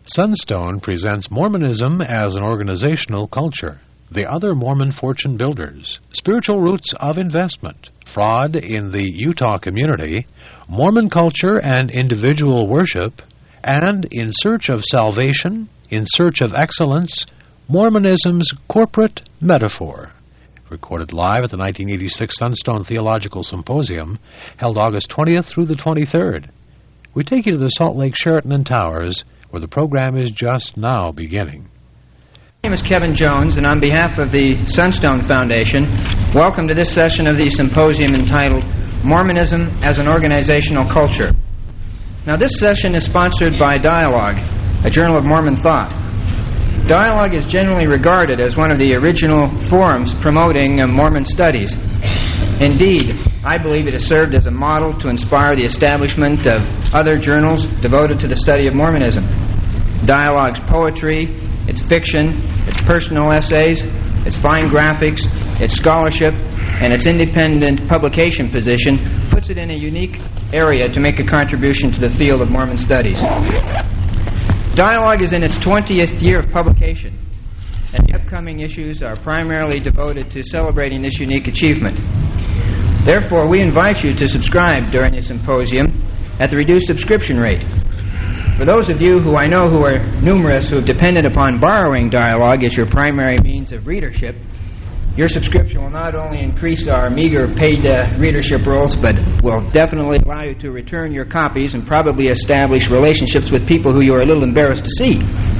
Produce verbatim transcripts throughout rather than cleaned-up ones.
Sunstone presents Mormonism as an organizational culture, the other Mormon fortune builders, spiritual roots of investment, fraud in the Utah community, Mormon culture and individual worship, and in search of salvation, in search of excellence, Mormonism's corporate metaphor. Recorded live at the nineteen eighty-six Sunstone Theological Symposium, held August twentieth through the twenty-third. We take you to the Salt Lake Sheraton and Towers, where the program is just now beginning. My name is Kevin Jones, and on behalf of the Sunstone Foundation, welcome to this session of the symposium entitled Mormonism as an Organizational Culture. Now, this session is sponsored by Dialogue, a journal of Mormon thought. Dialogue is generally regarded as one of the original forums promoting uh, Mormon studies. Indeed, I believe it has served as a model to inspire the establishment of other journals devoted to the study of Mormonism. Dialogue's poetry, its fiction, its personal essays, its fine graphics, its scholarship, and its independent publication position puts it in a unique area to make a contribution to the field of Mormon studies. Dialogue is in its twentieth year of publication, and the upcoming issues are primarily devoted to celebrating this unique achievement. Therefore, we invite you to subscribe during the symposium at the reduced subscription rate. For those of you who I know who are numerous who have depended upon borrowing Dialogue as your primary means of readership, your subscription will not only increase our meager paid uh, readership rolls, but will definitely allow you to return your copies and probably establish relationships with people who you are a little embarrassed to see.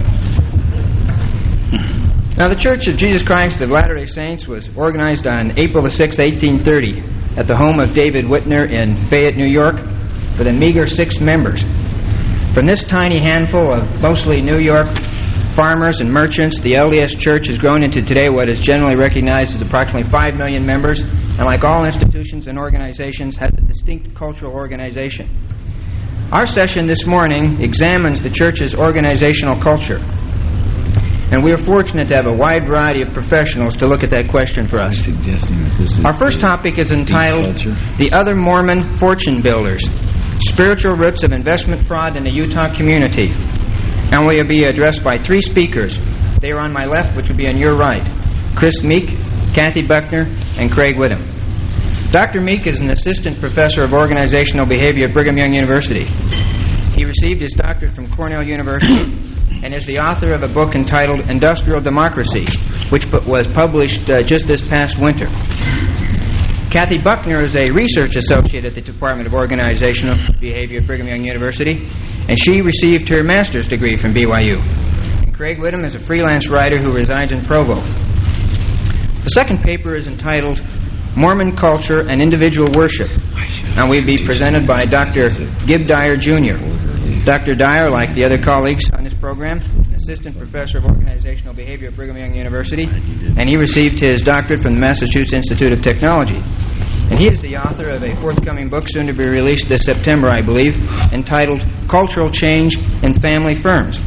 Now, the Church of Jesus Christ of Latter-day Saints was organized on April the sixth, eighteen thirty, at the home of David Whitner in Fayette, New York, with a meager six members. From this tiny handful of mostly New York farmers and merchants, the L D S Church has grown into today what is generally recognized as approximately five million members, and like all institutions and organizations, has a distinct cultural organization. Our session this morning examines the Church's organizational culture, and we are fortunate to have a wide variety of professionals to look at that question for us. Our first topic is entitled The Other Mormon Fortune Builders, Spiritual Roots of Investment Fraud in the Utah Community, and will be addressed by three speakers. They are on my left, which will be on your right: Chris Meek, Kathy Buckner, and Craig Whittam. Doctor Meek is an assistant professor of organizational behavior at Brigham Young University. He received his doctorate from Cornell University and is the author of a book entitled Industrial Democracy, which was published uh, just this past winter. Kathy Buckner is a research associate at the Department of Organizational Behavior at Brigham Young University, and she received her master's degree from B Y U. And Craig Whittam is a freelance writer who resides in Provo. The second paper is entitled Mormon Culture and Individual Worship, and will be presented by Doctor Gib Dyer, Junior Doctor Dyer, like the other colleagues on this program, an assistant professor of organizational behavior at Brigham Young University, and he received his doctorate from the Massachusetts Institute of Technology. And he is the author of a forthcoming book, soon to be released this September, I believe, entitled Cultural Change in Family Firms.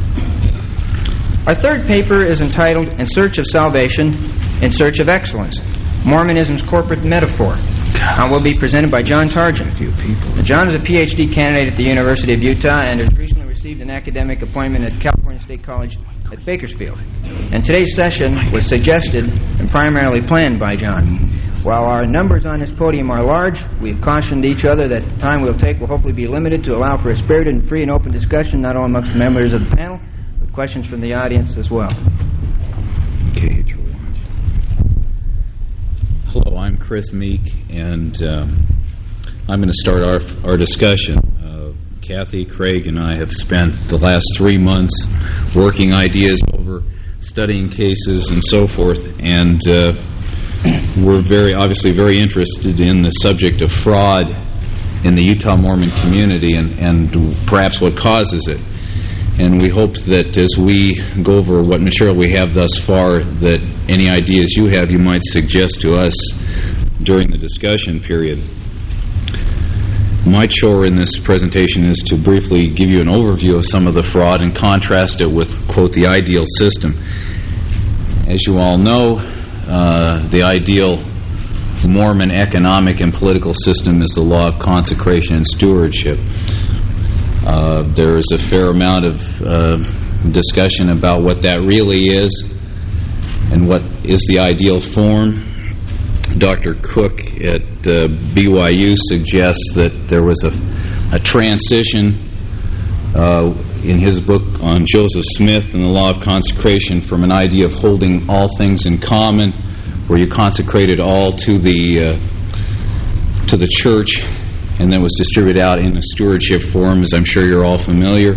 Our third paper is entitled In Search of Salvation, In Search of Excellence, Mormonism's Corporate Metaphor, and will be presented by John Targent. John is a P H D candidate at the University of Utah and has recently received an academic appointment at California State College at Bakersfield. And today's session was suggested and primarily planned by John. While our numbers on this podium are large, we've cautioned each other that the time we'll take will hopefully be limited to allow for a spirited and free and open discussion, not only amongst the members of the panel, but questions from the audience as well. Okay. Hello, I'm Chris Meek, and um, I'm going to start our our discussion. Uh, Kathy, Craig, and I have spent the last three months working ideas over, studying cases, and so forth, and uh, we're very obviously very interested in the subject of fraud in the Utah Mormon community and, and perhaps what causes it. And we hope that as we go over what material we have thus far, that any ideas you have you might suggest to us during the discussion period. My chore in this presentation is to briefly give you an overview of some of the fraud and contrast it with, quote, the ideal system. As you all know, uh, the ideal Mormon economic and political system is the law of consecration and stewardship. Uh, there is a fair amount of uh, discussion about what that really is and what is the ideal form. Doctor Cook at uh, B Y U suggests that there was a, a transition uh, in his book on Joseph Smith and the Law of Consecration from an idea of holding all things in common, where you consecrated all to the uh, to the church, and then was distributed out in a stewardship form, as I'm sure you're all familiar,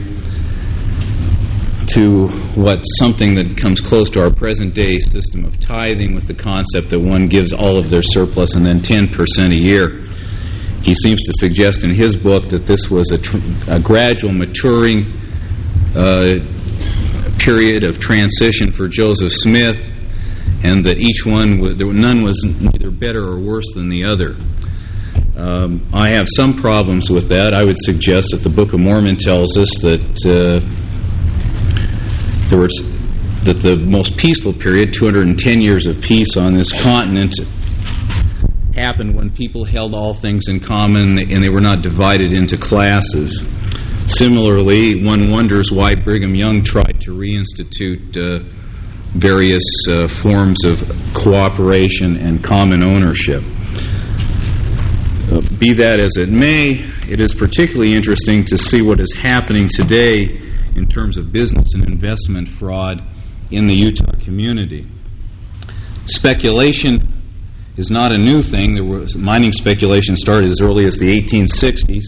to what something that comes close to our present-day system of tithing, with the concept that one gives all of their surplus and then ten percent a year. He seems to suggest in his book that this was a, tr- a gradual maturing uh, period of transition for Joseph Smith, and that each one, was, none was neither better or worse than the other. Um, I have some problems with that. I would suggest that the Book of Mormon tells us that uh, there was that the most peaceful period, two hundred ten years of peace on this continent, happened when people held all things in common and they were not divided into classes. Similarly, one wonders why Brigham Young tried to reinstitute uh, various uh, forms of cooperation and common ownership. Uh, be that as it may, it is particularly interesting to see what is happening today in terms of business and investment fraud in the Utah community. Speculation is not a new thing. There was mining speculation started as early as the eighteen sixties.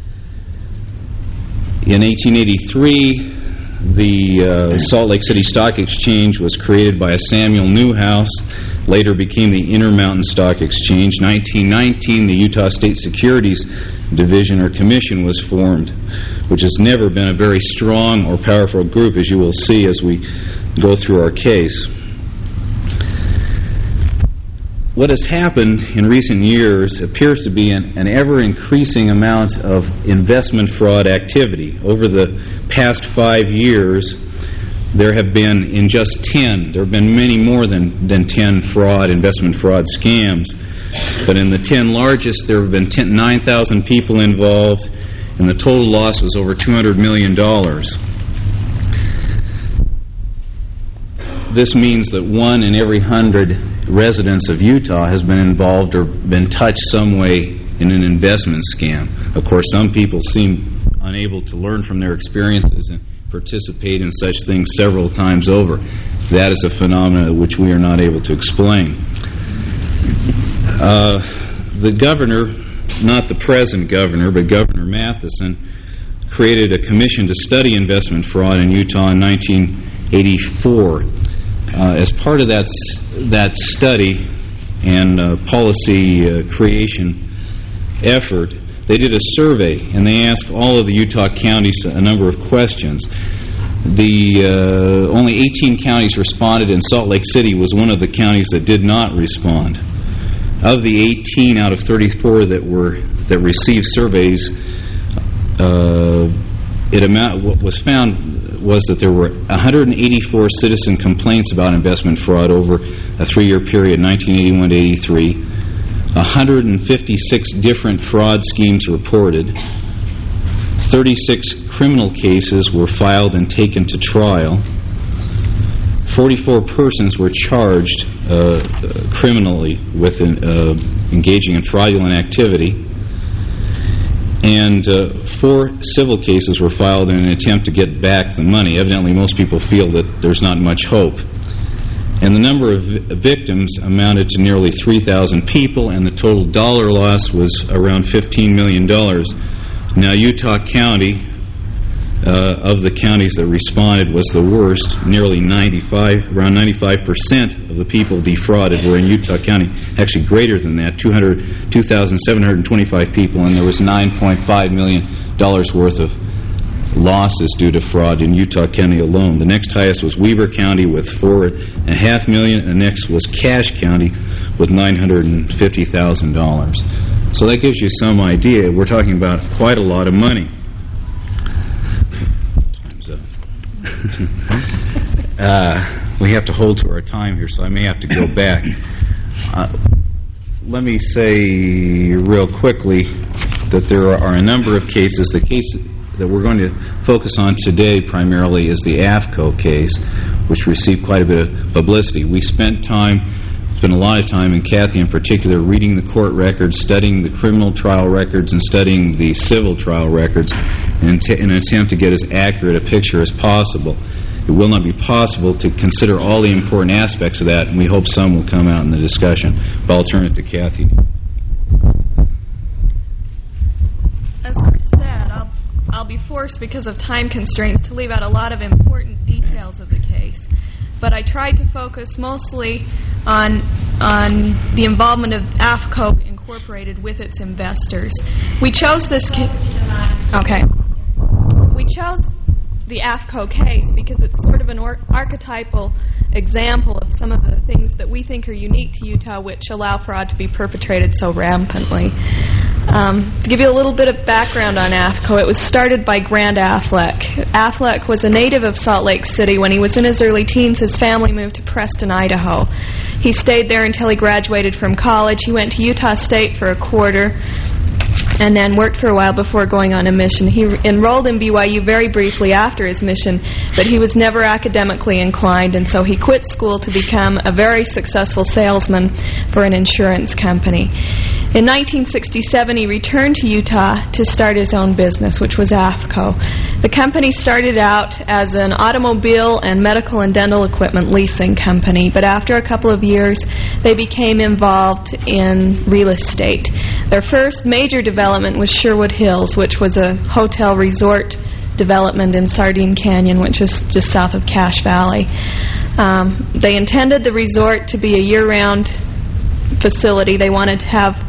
In eighteen eighty-three, the uh, Salt Lake City Stock Exchange was created by a Samuel Newhouse, later became the Intermountain Stock Exchange. nineteen nineteen, the Utah State Securities Division or Commission was formed, which has never been a very strong or powerful group, as you will see as we go through our case. What has happened in recent years appears to be an, an ever-increasing amount of investment fraud activity. Over the past five years, there have been, in just ten, there have been many more than, than ten fraud, investment fraud scams. But in the ten largest, there have been nine thousand people involved, and the total loss was over two hundred million dollars. This means that one in every hundred residents of Utah has been involved or been touched some way in an investment scam. Of course, some people seem unable to learn from their experiences and participate in such things several times over. That is a phenomenon which we are not able to explain. Uh, the governor, not the present governor, but Governor Matheson, created a commission to study investment fraud in Utah in nineteen eighty-four. Uh, as part of that that study and uh, policy uh, creation effort, they did a survey, and they asked all of the Utah counties a number of questions. The uh, only eighteen counties responded, and Salt Lake City was one of the counties that did not respond. Of the eighteen out of thirty-four that were that received surveys, uh, it amount what was found was that there were one hundred eighty-four citizen complaints about investment fraud over a three-year period, nineteen eighty-one to eighty-three. one hundred fifty-six different fraud schemes reported. thirty-six criminal cases were filed and taken to trial. forty-four persons were charged uh, criminally with uh, engaging in fraudulent activity. And uh, four civil cases were filed in an attempt to get back the money. Evidently, most people feel that there's not much hope. And the number of vi- victims amounted to nearly three thousand people, and the total dollar loss was around fifteen million dollars. Now, Utah County, uh, of the counties that responded, was the worst. Nearly ninety-five, around ninety-five percent of the people defrauded were in Utah County. Actually, greater than that, two thousand seven hundred twenty-five people, and there was nine point five million dollars worth of losses due to fraud in Utah County alone. The next highest was Weber County with four and a half million, and the next was Cache County with nine hundred fifty thousand dollars. So that gives you some idea. We're talking about quite a lot of money. Time's up. uh, we have to hold to our time here, so I may have to go back. Uh, let me say real quickly that there are a number of cases. The case that we're going to focus on today primarily is the AFCO case, which received quite a bit of publicity. We spent time, spent a lot of time, and Kathy in particular, reading the court records, studying the criminal trial records, and studying the civil trial records in, t- in an attempt to get as accurate a picture as possible. It will not be possible to consider all the important aspects of that, and we hope some will come out in the discussion. But I'll turn it to Kathy. As Chris said, I'll, I'll be forced because of time constraints to leave out a lot of important details of the case. But I tried to focus mostly on on the involvement of AFCO Incorporated with its investors. We chose this case. Okay. We chose the AFCO case because it's sort of an or- archetypal example of some of the things that we think are unique to Utah, which allow fraud to be perpetrated so rampantly. Um, to give you a little bit of background on AFCO, it was started by Grant Affleck. Affleck was a native of Salt Lake City. When he was in his early teens, his family moved to Preston, Idaho. He stayed there until he graduated from college. He went to Utah State for a quarter and then worked for a while before going on a mission. He re- enrolled in B Y U very briefly after his mission, but he was never academically inclined, and so he quit school to become a very successful salesman for an insurance company. In nineteen sixty-seven, he returned to Utah to start his own business, which was AFCO. The company started out as an automobile and medical and dental equipment leasing company, but after a couple of years, they became involved in real estate. Their first major development was Sherwood Hills, which was a hotel resort development in Sardine Canyon, which is just south of Cache Valley. Um, they intended the resort to be a year-round facility. They wanted to have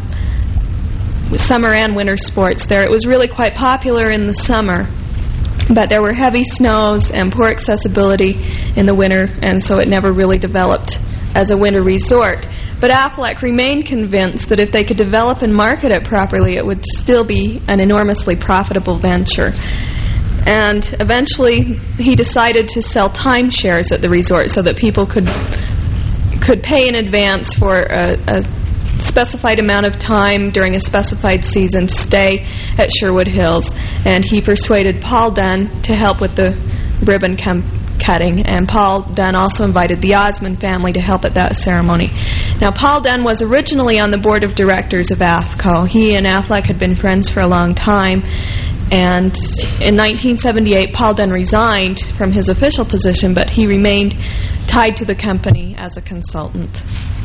summer and winter sports there. It was really quite popular in the summer, but there were heavy snows and poor accessibility in the winter, and so it never really developed as a winter resort. But Affleck remained convinced that if they could develop and market it properly, it would still be an enormously profitable venture. And eventually, he decided to sell timeshares at the resort so that people could could pay in advance for a, a specified amount of time during a specified season to stay at Sherwood Hills. And he persuaded Paul Dunn to help with the ribbon com- cutting, and Paul Dunn also invited the Osmond family to help at that ceremony. Now, Paul Dunn was originally on the board of directors of AFCO. He and Affleck had been friends for a long time, and in nineteen seventy-eight, Paul Dunn resigned from his official position, but he remained tied to the company as a consultant.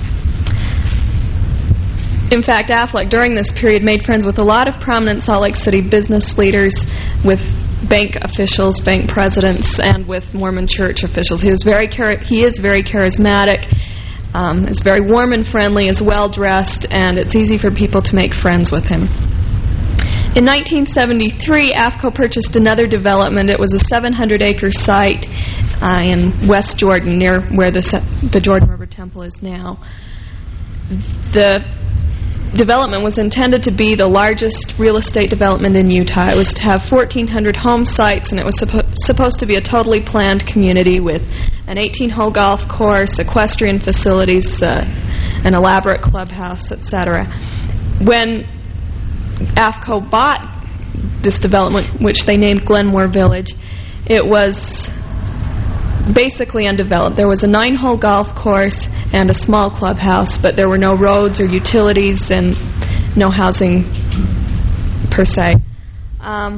In fact, Affleck, during this period, made friends with a lot of prominent Salt Lake City business leaders, with bank officials, bank presidents, and with Mormon church officials. He was very char- he is very charismatic, um, is very warm and friendly, is well-dressed, and it's easy for people to make friends with him. In nineteen seventy-three, AFCO purchased another development. It was a seven hundred acre site uh, in West Jordan, near where the, the Jordan River Temple is now. The development was intended to be the largest real estate development in Utah. It was to have fourteen hundred home sites, and it was suppo- supposed to be a totally planned community with an eighteen hole golf course, equestrian facilities, uh, an elaborate clubhouse, et cetera. When AFCO bought this development, which they named Glenmore Village, it was basically undeveloped. There was a nine hole golf course and a small clubhouse, but there were no roads or utilities and no housing per se. Um,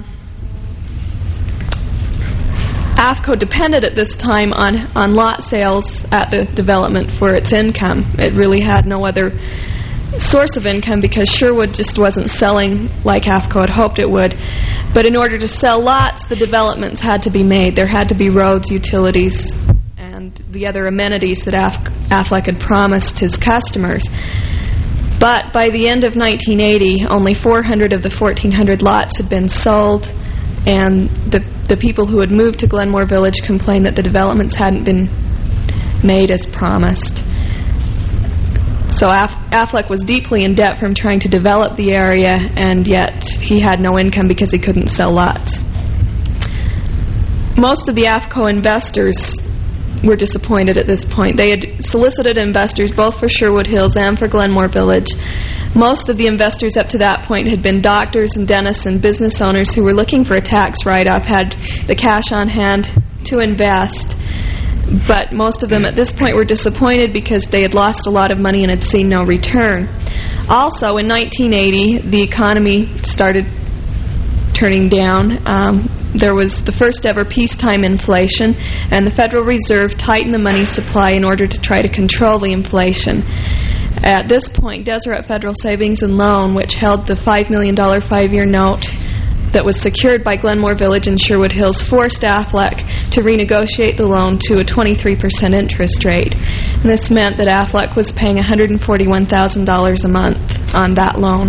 AFCO depended at this time on, on lot sales at the development for its income. It really had no other source of income because Sherwood just wasn't selling like AFCO had hoped it would. But in order to sell lots, the developments had to be made. There had to be roads, utilities, and the other amenities that Af- Affleck had promised his customers. But by the end of nineteen eighty, only four hundred of the fourteen hundred lots had been sold, and the, the people who had moved to Glenmore Village complained that the developments hadn't been made as promised. So Aff- Affleck was deeply in debt from trying to develop the area, and yet he had no income because he couldn't sell lots. Most of the AFCO investors were disappointed at this point. They had solicited investors both for Sherwood Hills and for Glenmore Village. Most of the investors up to that point had been doctors and dentists and business owners who were looking for a tax write-off, had the cash on hand to invest. But most of them at this point were disappointed because they had lost a lot of money and had seen no return. Also, in nineteen eighty, the economy started turning down. Um, there was the first ever peacetime inflation, and the Federal Reserve tightened the money supply in order to try to control the inflation. At this point, Deseret Federal Savings and Loan, which held the five million dollars five-year note that was secured by Glenmore Village and Sherwood Hills, forced Aflac to renegotiate the loan to a twenty-three percent interest rate. And this meant that Aflac was paying one hundred forty-one thousand dollars a month on that loan.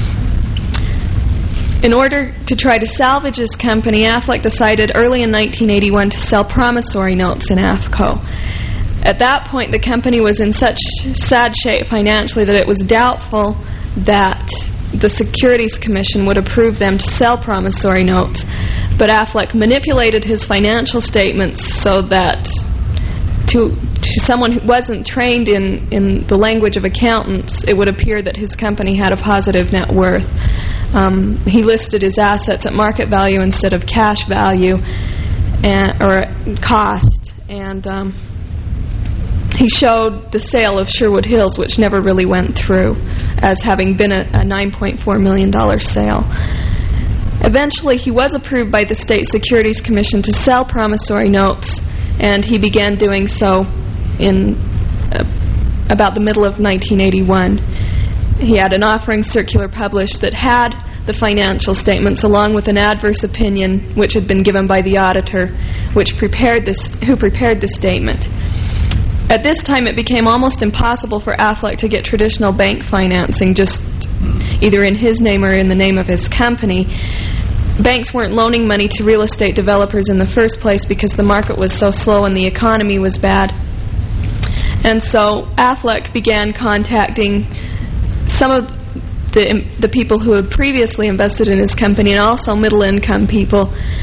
In order to try to salvage his company, Aflac decided early in nineteen eighty-one to sell promissory notes in AFCO. At that point, the company was in such sad shape financially that it was doubtful that the Securities Commission would approve them to sell promissory notes. But Aflac manipulated his financial statements so that to, to someone who wasn't trained in, in the language of accountants, it would appear that his company had a positive net worth. Um, he listed his assets at market value instead of cash value and, or cost. And um, he showed the sale of Sherwood Hills, which never really went through, as having been a, a nine point four million dollars sale. Eventually, he was approved by the State Securities Commission to sell promissory notes, and he began doing so in uh, about the middle of nineteen eighty-one. He had an offering circular published that had the financial statements along with an adverse opinion which had been given by the auditor which prepared this, who prepared the statement. At this time, it became almost impossible for Aflac to get traditional bank financing, just either in his name or in the name of his company. Banks weren't loaning money to real estate developers in the first place because the market was so slow and the economy was bad. And so Aflac began contacting some of the, the people who had previously invested in his company and also middle-income people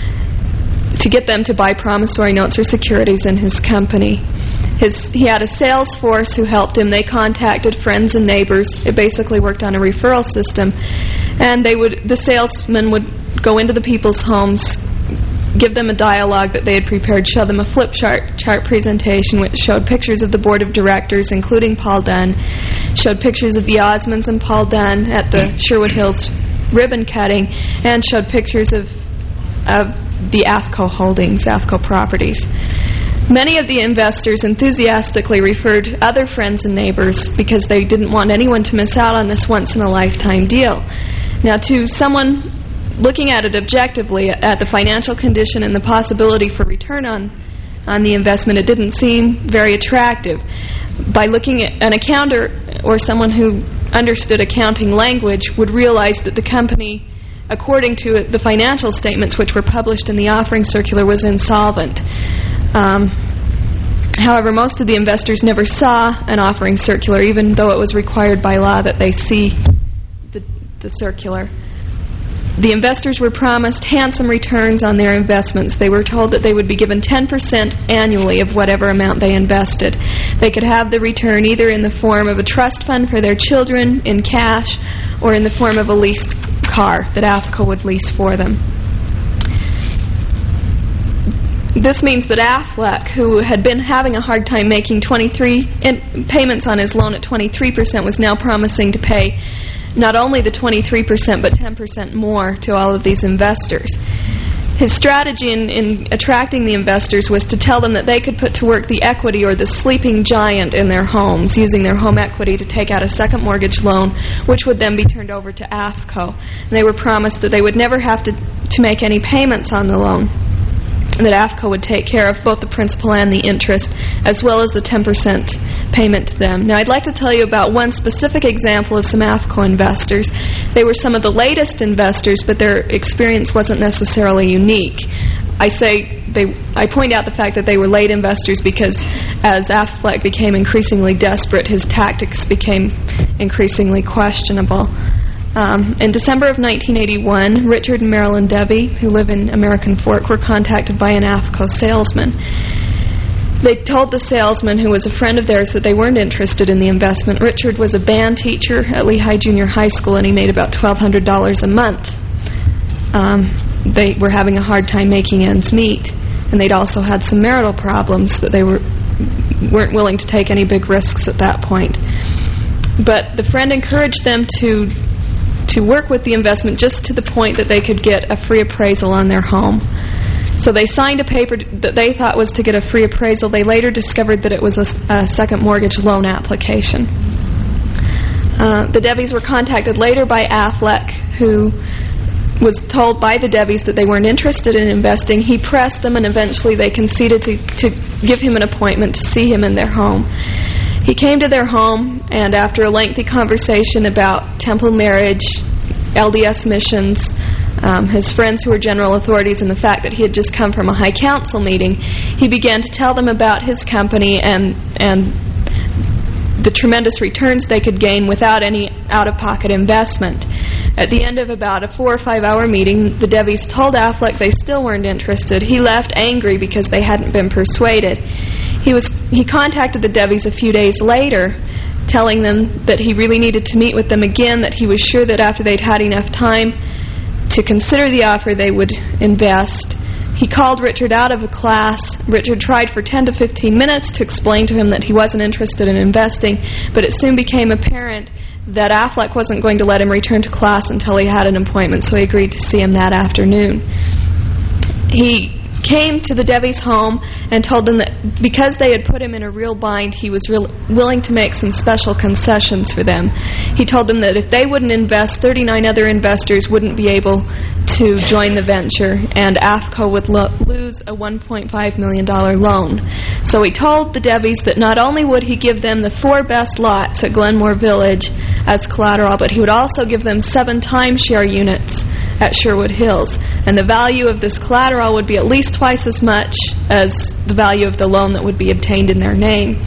to get them to buy promissory notes or securities in his company. His, he had a sales force who helped him. They contacted friends and neighbors. It basically worked on a referral system. And they would, the salesman would go into the people's homes, give them a dialogue that they had prepared, show them a flip chart, chart presentation which showed pictures of the board of directors, including Paul Dunn, showed pictures of the Osmonds and Paul Dunn at the Sherwood Hills ribbon cutting, and showed pictures of, of the AFCO holdings, AFCO properties. Many of the investors enthusiastically referred other friends and neighbors because they didn't want anyone to miss out on this once-in-a-lifetime deal. Now, to someone looking at it objectively, at the financial condition and the possibility for return on, on the investment, it didn't seem very attractive. By looking at an accountant or someone who understood accounting language would realize that the company, according to the financial statements which were published in the offering circular, was insolvent. Um, however, most of the investors never saw an offering circular, even though it was required by law that they see the, the circular. The investors were promised handsome returns on their investments. They were told that they would be given ten percent annually of whatever amount they invested. They could have the return either in the form of a trust fund for their children, in cash, or in the form of a leased car that AFCO would lease for them. This means that Aflac, who had been having a hard time making twenty-three in payments on his loan at twenty-three percent, was now promising to pay not only the twenty-three percent but ten percent more to all of these investors. His strategy in, in attracting the investors was to tell them that they could put to work the equity or the sleeping giant in their homes, using their home equity to take out a second mortgage loan, which would then be turned over to AFCO. And they were promised that they would never have to, to make any payments on the loan, and that AFCO would take care of both the principal and the interest, as well as the ten percent payment to them. Now, I'd like to tell you about one specific example of some AFCO investors. They were some of the latest investors, but their experience wasn't necessarily unique. I say they. I point out the fact that they were late investors because as Aflac became increasingly desperate, his tactics became increasingly questionable. Um, in December of nineteen eighty-one, Richard and Marilyn Debbie, who live in American Fork, were contacted by an AFCO salesman. they told the salesman, who was a friend of theirs, that they weren't interested in the investment. Richard was a band teacher at Lehigh Junior High School, and he made about twelve hundred dollars a month. Um, they were having a hard time making ends meet, and they'd also had some marital problems that they were, weren't willing to take any big risks at that point. But the friend encouraged them to to work with the investment just to the point that they could get a free appraisal on their home. So they signed a paper that they thought was to get a free appraisal. They later discovered that it was a, a second mortgage loan application. Uh, the Debbies were contacted later by Affleck, who was told by the Debbies that they weren't interested in investing. He pressed them, and eventually they conceded to, to give him an appointment to see him in their home. He came to their home, and after a lengthy conversation about temple marriage, L D S missions, um, his friends who were general authorities, and the fact that he had just come from a high council meeting, he began to tell them about his company and and the tremendous returns they could gain without any out-of-pocket investment. At the end of about a four or five-hour meeting, the Debbies told Affleck they still weren't interested. He left angry because they hadn't been persuaded. He was he contacted the Debbies a few days later, telling them that he really needed to meet with them again, that he was sure that after they'd had enough time to consider the offer, they would invest. He called Richard out of a class. Richard tried for ten to fifteen minutes to explain to him that he wasn't interested in investing, but it soon became apparent that Affleck wasn't going to let him return to class until he had an appointment, so he agreed to see him that afternoon. He came to the Debbies' home and told them that because they had put him in a real bind, he was real, willing to make some special concessions for them. He told them that if they wouldn't invest, thirty-nine other investors wouldn't be able to join the venture, and AFCO would lo- lose a one point five million dollars loan. So he told the Debbies that not only would he give them the four best lots at Glenmore Village as collateral, but he would also give them seven timeshare units at Sherwood Hills. And the value of this collateral would be at least twice as much as the value of the loan that would be obtained in their name.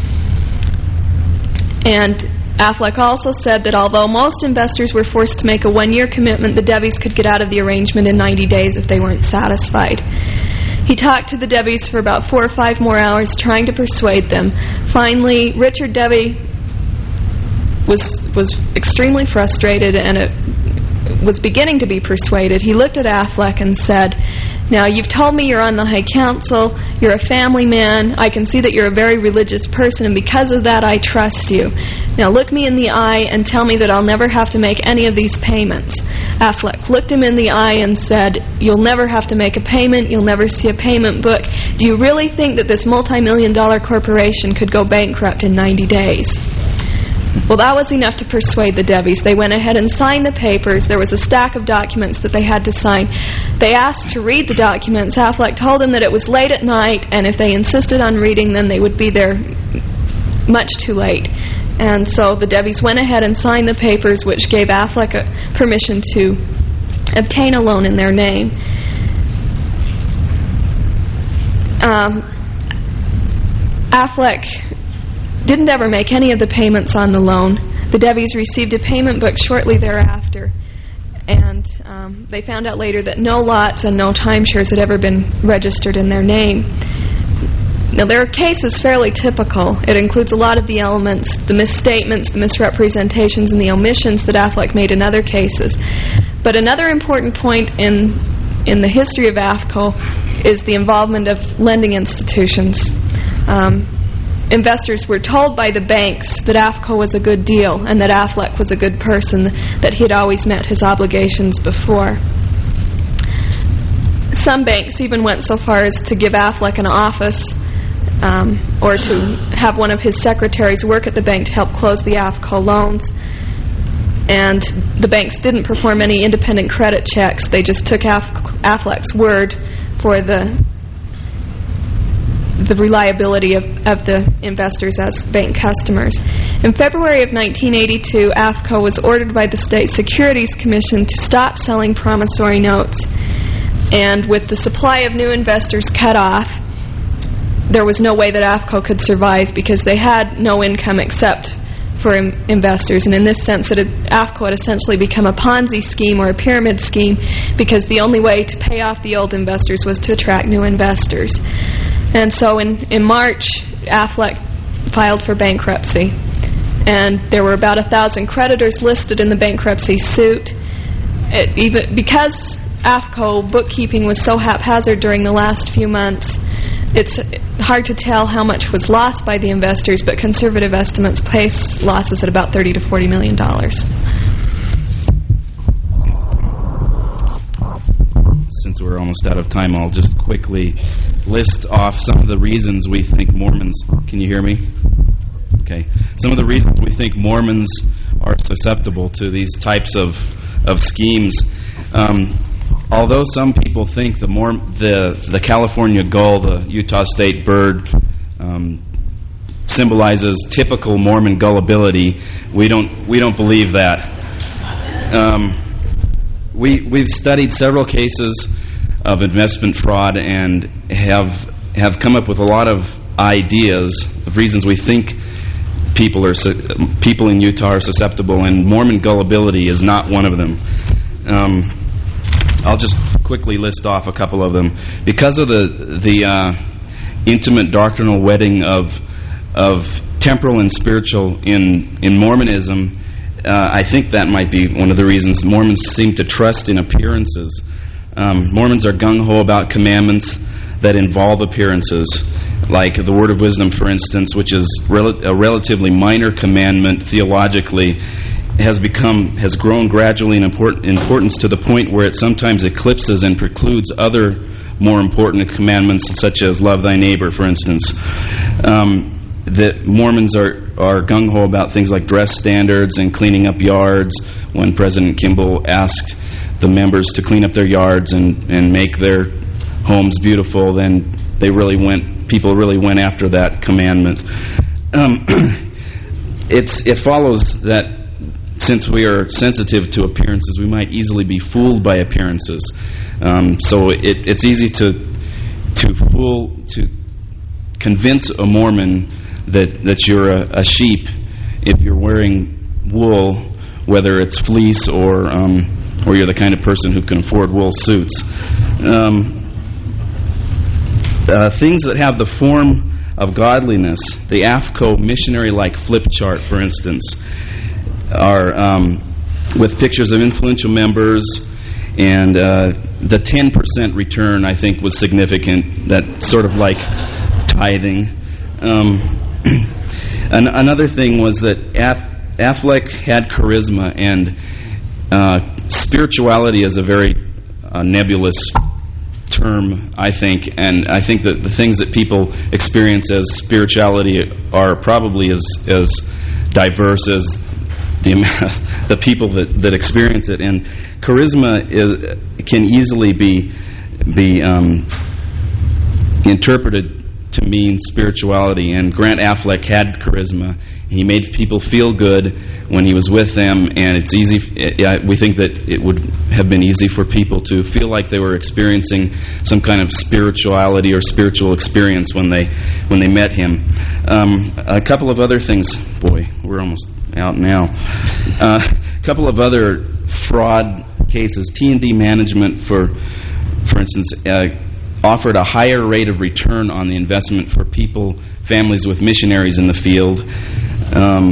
And Affleck also said that although most investors were forced to make a one-year commitment, the Debbies could get out of the arrangement in ninety days if they weren't satisfied. He talked to the Debbies for about four or five more hours, trying to persuade them. Finally, Richard Debbie was was extremely frustrated, and it was beginning to be persuaded. He looked at Affleck and said, "Now, you've told me you're on the High Council, you're a family man, I can see that you're a very religious person, and because of that, I trust you. Now, look me in the eye and tell me that I'll never have to make any of these payments." Affleck looked him in the eye and said, "You'll never have to make a payment, you'll never see a payment book. Do you really think that this multi-million dollar corporation could go bankrupt in ninety days? Well, that was enough to persuade the Debbies. They went ahead and signed the papers. There was a stack of documents that they had to sign. They asked to read the documents. Affleck told them that it was late at night, and if they insisted on reading, then they would be there much too late. And so the Debbies went ahead and signed the papers, which gave Affleck a permission to obtain a loan in their name. Um, Affleck didn't ever make any of the payments on the loan. The Debbies received a payment book shortly thereafter, and um, they found out later that no lots and no timeshares had ever been registered in their name. Now, their case is fairly typical. It includes a lot of the elements, the misstatements, the misrepresentations, and the omissions that Affleck made in other cases. But another important point in in the history of AFCO is the involvement of lending institutions. Um, Investors were told by the banks that AFCO was a good deal and that Affleck was a good person, that he had always met his obligations before. Some banks even went so far as to give Affleck an office um, or to have one of his secretaries work at the bank to help close the AFCO loans. And the banks didn't perform any independent credit checks. They just took Aff- Affleck's word for the the reliability of, of the investors as bank customers. In February of nineteen eighty-two, AFCO was ordered by the State Securities Commission to stop selling promissory notes. And with the supply of new investors cut off, there was no way that AFCO could survive because they had no income except for im- investors. And in this sense, it had, AFCO had essentially become a Ponzi scheme or a pyramid scheme because the only way to pay off the old investors was to attract new investors. And so in, in March, Aflac filed for bankruptcy. And there were about a thousand creditors listed in the bankruptcy suit. It, even because AFCO bookkeeping was so haphazard during the last few months, it's hard to tell how much was lost by the investors, but conservative estimates place losses at about thirty to forty million dollars. Since we're almost out of time, I'll just quickly list off some of the reasons we think Mormons... Can you hear me? Okay. Some of the reasons we think Mormons are susceptible to these types of, of schemes. Um, although some people think the, Morm- the, the California gull, the Utah state bird, um, symbolizes typical Mormon gullibility, we don't, we don't believe that. Um, we, we've studied several cases of investment fraud and have have come up with a lot of ideas of reasons we think people are su- people in Utah are susceptible, and Mormon gullibility is not one of them. Um, I'll just quickly list off a couple of them. Because of the the uh, intimate doctrinal wedding of of temporal and spiritual in in Mormonism, uh, I think that might be one of the reasons Mormons seem to trust in appearances. Um, Mormons are gung-ho about commandments that involve appearances, like the Word of Wisdom, for instance, which is rel- a relatively minor commandment theologically, has become has grown gradually in import- importance to the point where it sometimes eclipses and precludes other more important commandments, such as love thy neighbor, for instance. Um, that Mormons are, are gung-ho about things like dress standards and cleaning up yards. When President Kimball asked the members to clean up their yards and, and make their homes beautiful, then they really went, people really went after that commandment. Um, it's it follows that since we are sensitive to appearances, we might easily be fooled by appearances. Um, so it, it's easy to to fool to convince a Mormon that that you're a, a sheep if you're wearing wool, whether it's fleece or um, or you're the kind of person who can afford wool suits. Um, uh, things that have the form of godliness, the AFCO missionary-like flip chart, for instance, are um, with pictures of influential members, and uh, the ten percent return, I think, was significant. That sort of like tithing. Um, an- another thing was that Af- Affleck had charisma, and uh, spirituality is a very uh, nebulous term, I think, and I think that the things that people experience as spirituality are probably as as diverse as the the people that, that experience it. And charisma is, can easily be be um, interpreted to mean spirituality, and Grant Affleck had charisma. He made people feel good when he was with them, and it's easy. It, we think that it would have been easy for people to feel like they were experiencing some kind of spirituality or spiritual experience when they when they met him. Um, a couple of other things. Boy, we're almost out now. Uh, a couple of other fraud cases. T and D Management, for for instance, uh, offered a higher rate of return on the investment for people, families with missionaries in the field. Um,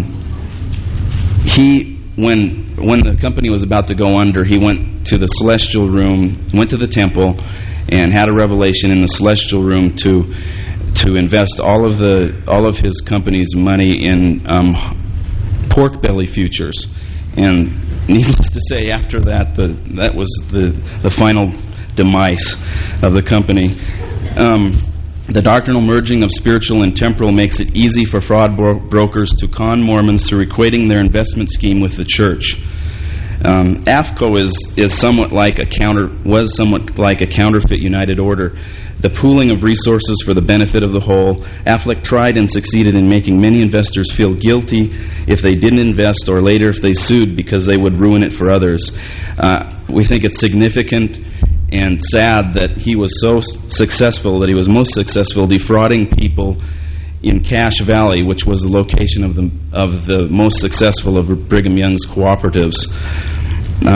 he, when when the company was about to go under, he went to the celestial room, went to the temple, and had a revelation in the celestial room to to invest all of the all of his company's money in um, pork belly futures. And needless to say, after that, the that was the the final demise of the company. Um, the doctrinal merging of spiritual and temporal makes it easy for fraud bro- brokers to con Mormons through equating their investment scheme with the church. Um, AFCO is is somewhat like a counter was somewhat like a counterfeit United Order. The pooling of resources for the benefit of the whole. Affleck tried and succeeded in making many investors feel guilty if they didn't invest, or later if they sued, because they would ruin it for others. Uh, we think it's significant and sad that he was so successful, that he was most successful defrauding people in Cache Valley, which was the location of the of the most successful of Brigham Young's cooperatives. Um,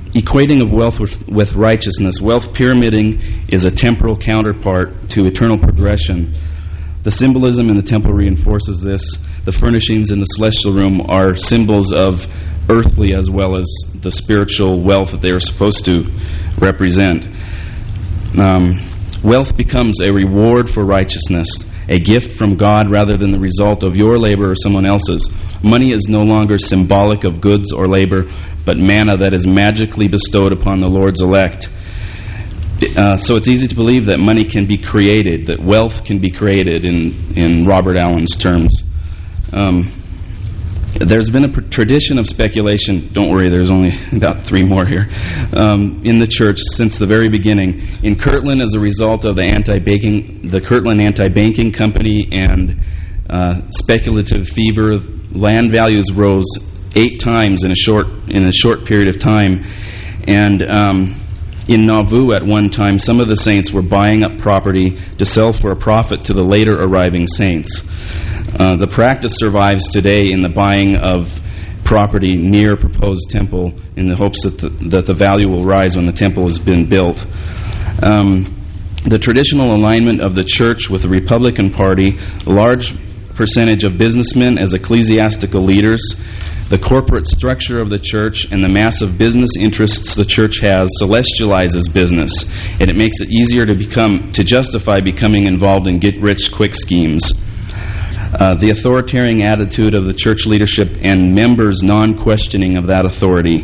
equating of wealth with, with righteousness. Wealth pyramiding is a temporal counterpart to eternal progression. The symbolism in the temple reinforces this. The furnishings in the celestial room are symbols of earthly as well as the spiritual wealth that they are supposed to represent. Um, wealth becomes a reward for righteousness, a gift from God rather than the result of your labor or someone else's. Money is no longer symbolic of goods or labor, but manna that is magically bestowed upon the Lord's elect. Uh, so it's easy to believe that money can be created, that wealth can be created in, in Robert Allen's terms. Um, there's been a pr- tradition of speculation, don't worry, there's only about three more here, um, in the church since the very beginning. In Kirtland, as a result of the anti-banking, the Kirtland Anti-Banking Company and uh, speculative fever, land values rose eight times in a short in a short period of time. And um, in Nauvoo at one time, some of the saints were buying up property to sell for a profit to the later arriving saints. Uh, the practice survives today in the buying of property near a proposed temple in the hopes that the, that the value will rise when the temple has been built. Um, the traditional alignment of the church with the Republican Party, a large percentage of businessmen as ecclesiastical leaders, the corporate structure of the church, and the massive business interests the church has celestializes business, and it makes it easier to become to justify becoming involved in get-rich-quick schemes. Uh, the authoritarian attitude of the church leadership and members' non-questioning of that authority.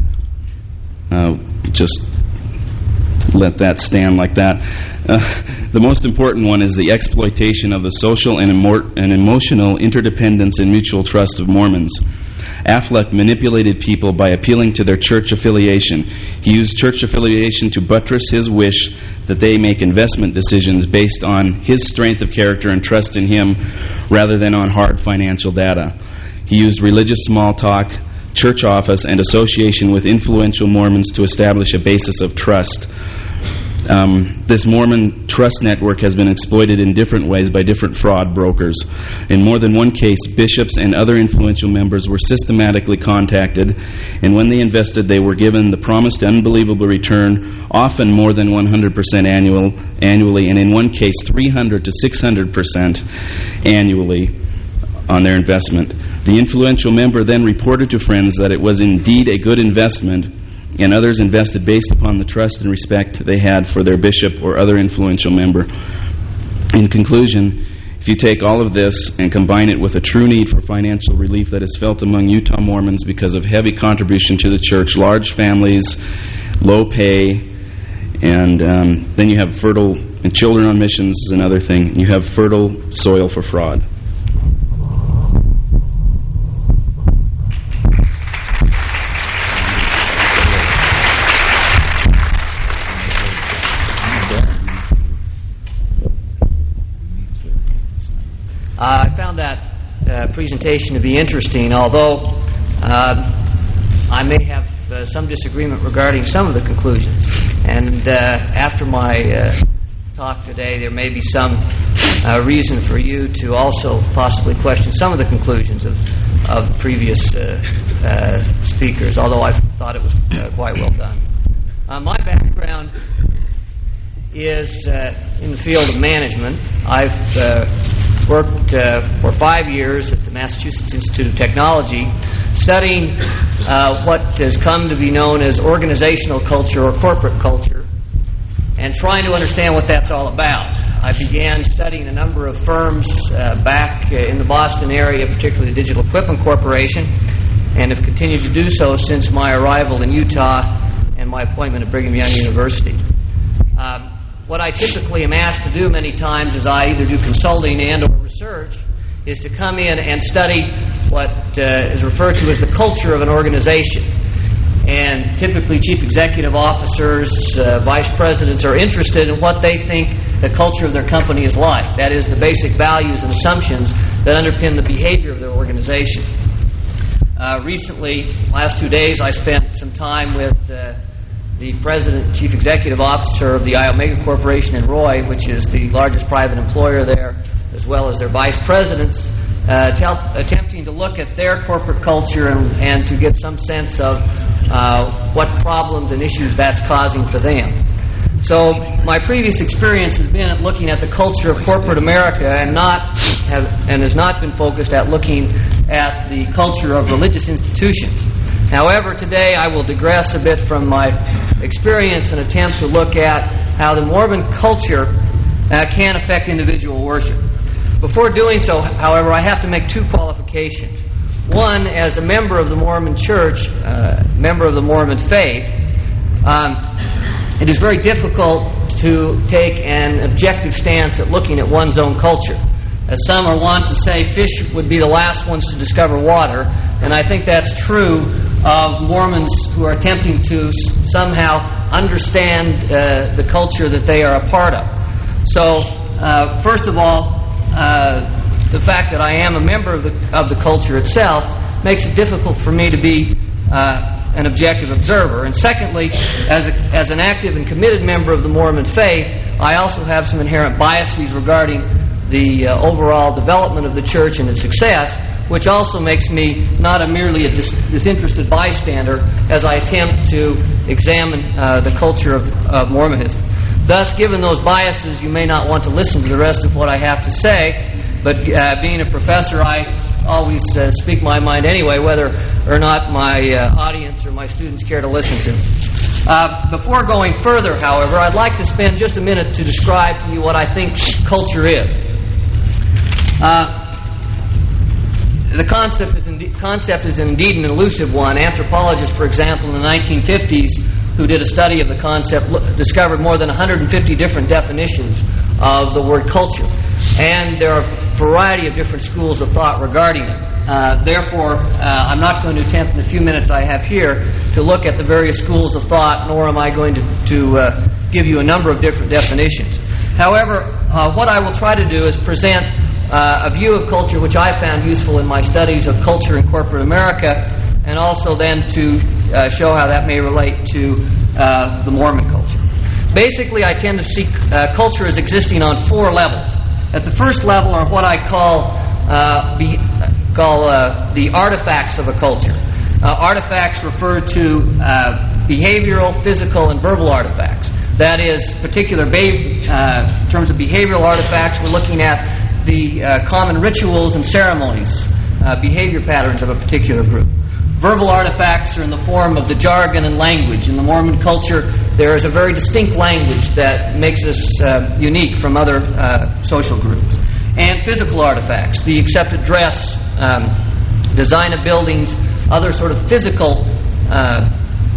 Uh, just let that stand like that. Uh, the most important one is the exploitation of the social and, emo- and emotional interdependence and mutual trust of Mormons. Affleck manipulated people by appealing to their church affiliation. He used church affiliation to buttress his wish that they make investment decisions based on his strength of character and trust in him rather than on hard financial data. He used religious small talk, church office, and association with influential Mormons to establish a basis of trust. Um, this Mormon trust network has been exploited in different ways by different fraud brokers. In more than one case, bishops and other influential members were systematically contacted, and when they invested, they were given the promised unbelievable return, often more than one hundred percent annual, annually, and in one case, three hundred to six hundred percent annually on their investment. The influential member then reported to friends that it was indeed a good investment, and others invested based upon the trust and respect they had for their bishop or other influential member. In conclusion, if you take all of this and combine it with a true need for financial relief that is felt among Utah Mormons because of heavy contribution to the church, large families, low pay, and um, then you have fertile, and children on missions is another thing, you have fertile soil for fraud. Uh, I found that uh, presentation to be interesting, although uh, I may have uh, some disagreement regarding some of the conclusions. And uh, after my uh, talk today, there may be some uh, reason for you to also possibly question some of the conclusions of, of the previous uh, uh, speakers, although I thought it was uh, quite well done. Uh, my background is uh, in the field of management. I've uh, worked uh, for five years at the Massachusetts Institute of Technology studying uh, what has come to be known as organizational culture or corporate culture and trying to understand what that's all about. I began studying a number of firms uh, back uh, in the Boston area, particularly the Digital Equipment Corporation, and have continued to do so since my arrival in Utah and my appointment at Brigham Young University. Um, What I typically am asked to do many times as I either do consulting and or research is to come in and study what uh, is referred to as the culture of an organization. And typically chief executive officers, uh, vice presidents are interested in what they think the culture of their company is like. That is, the basic values and assumptions that underpin the behavior of their organization. Uh, recently, last two days, I spent some time with uh, the President, Chief Executive Officer of the Iomega Corporation in Roy, which is the largest private employer there, as well as their vice presidents uh, tel- attempting to look at their corporate culture and, and to get some sense of uh, what problems and issues that's causing for them. So my previous experience has been at looking at the culture of corporate America and not have, and has not been focused at looking at the culture of religious institutions. However, today I will digress a bit from my experience and attempt to look at how the Mormon culture uh, can affect individual worship. Before doing so, however, I have to make two qualifications. One, as a member of the Mormon Church, uh, member of the Mormon faith, um, it is very difficult to take an objective stance at looking at one's own culture. As some are wont to say, fish would be the last ones to discover water, and I think that's true of Mormons who are attempting to somehow understand uh, the culture that they are a part of. So, uh, first of all, uh, the fact that I am a member of the of the culture itself makes it difficult for me to be uh, an objective observer. And secondly, as a, as an active and committed member of the Mormon faith, I also have some inherent biases regarding the uh, overall development of the church and its success, which also makes me not a merely a dis- disinterested bystander as I attempt to examine uh, the culture of, of Mormonism. Thus, given those biases, you may not want to listen to the rest of what I have to say, but uh, being a professor, I always uh, speak my mind anyway, whether or not my uh, audience or my students care to listen to. Uh, before going further, however, I'd like to spend just a minute to describe to you what I think culture is. Uh, the concept is, inde- concept is indeed an elusive one. Anthropologists, for example, in the nineteen fifties, who did a study of the concept, look, discovered more than one hundred fifty different definitions of the word culture. And there are a variety of different schools of thought regarding it. Uh, therefore, uh, I'm not going to attempt in the few minutes I have here to look at the various schools of thought, nor am I going to, to uh, give you a number of different definitions. However, uh, what I will try to do is present uh, a view of culture which I found useful in my studies of culture in corporate America, and also then to uh, show how that may relate to uh, the Mormon culture. Basically, I tend to see uh, culture as existing on four levels. At the first level are what I call uh, be, call uh, the artifacts of a culture. Uh, artifacts refer to uh, behavioral, physical, and verbal artifacts. That is, particular ba- uh, in terms of behavioral artifacts, we're looking at the uh, common rituals and ceremonies, uh, behavior patterns of a particular group. Verbal artifacts are in the form of the jargon and language. In the Mormon culture, there is a very distinct language that makes us uh, unique from other uh, social groups. And physical artifacts, the accepted dress, um, design of buildings, other sort of physical uh,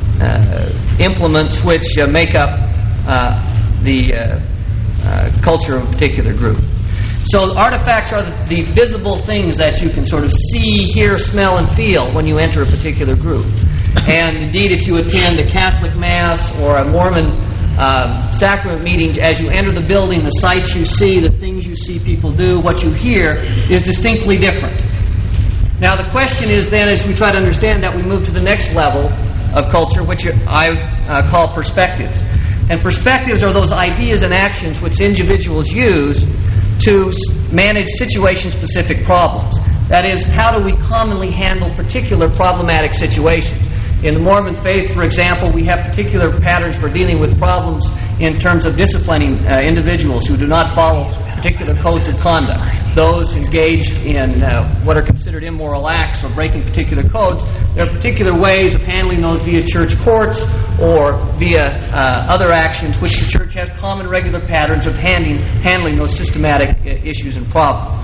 uh, implements which uh, make up uh, the uh, uh, culture of a particular group. So artifacts are the, the visible things that you can sort of see, hear, smell, and feel when you enter a particular group. And indeed, if you attend a Catholic Mass or a Mormon uh, sacrament meeting, as you enter the building, the sights you see, the things you see people do, what you hear is distinctly different. Now the question is then, as we try to understand that, we move to the next level of culture, which I uh, call perspectives. And perspectives are those ideas and actions which individuals use to manage situation-specific problems. That is, how do we commonly handle particular problematic situations? In the Mormon faith, for example, we have particular patterns for dealing with problems in terms of disciplining uh, individuals who do not follow particular codes of conduct. Those engaged in uh, what are considered immoral acts or breaking particular codes, there are particular ways of handling those via church courts or via uh, other actions which the church has common regular patterns of handling, handling those systematic uh, issues and problems.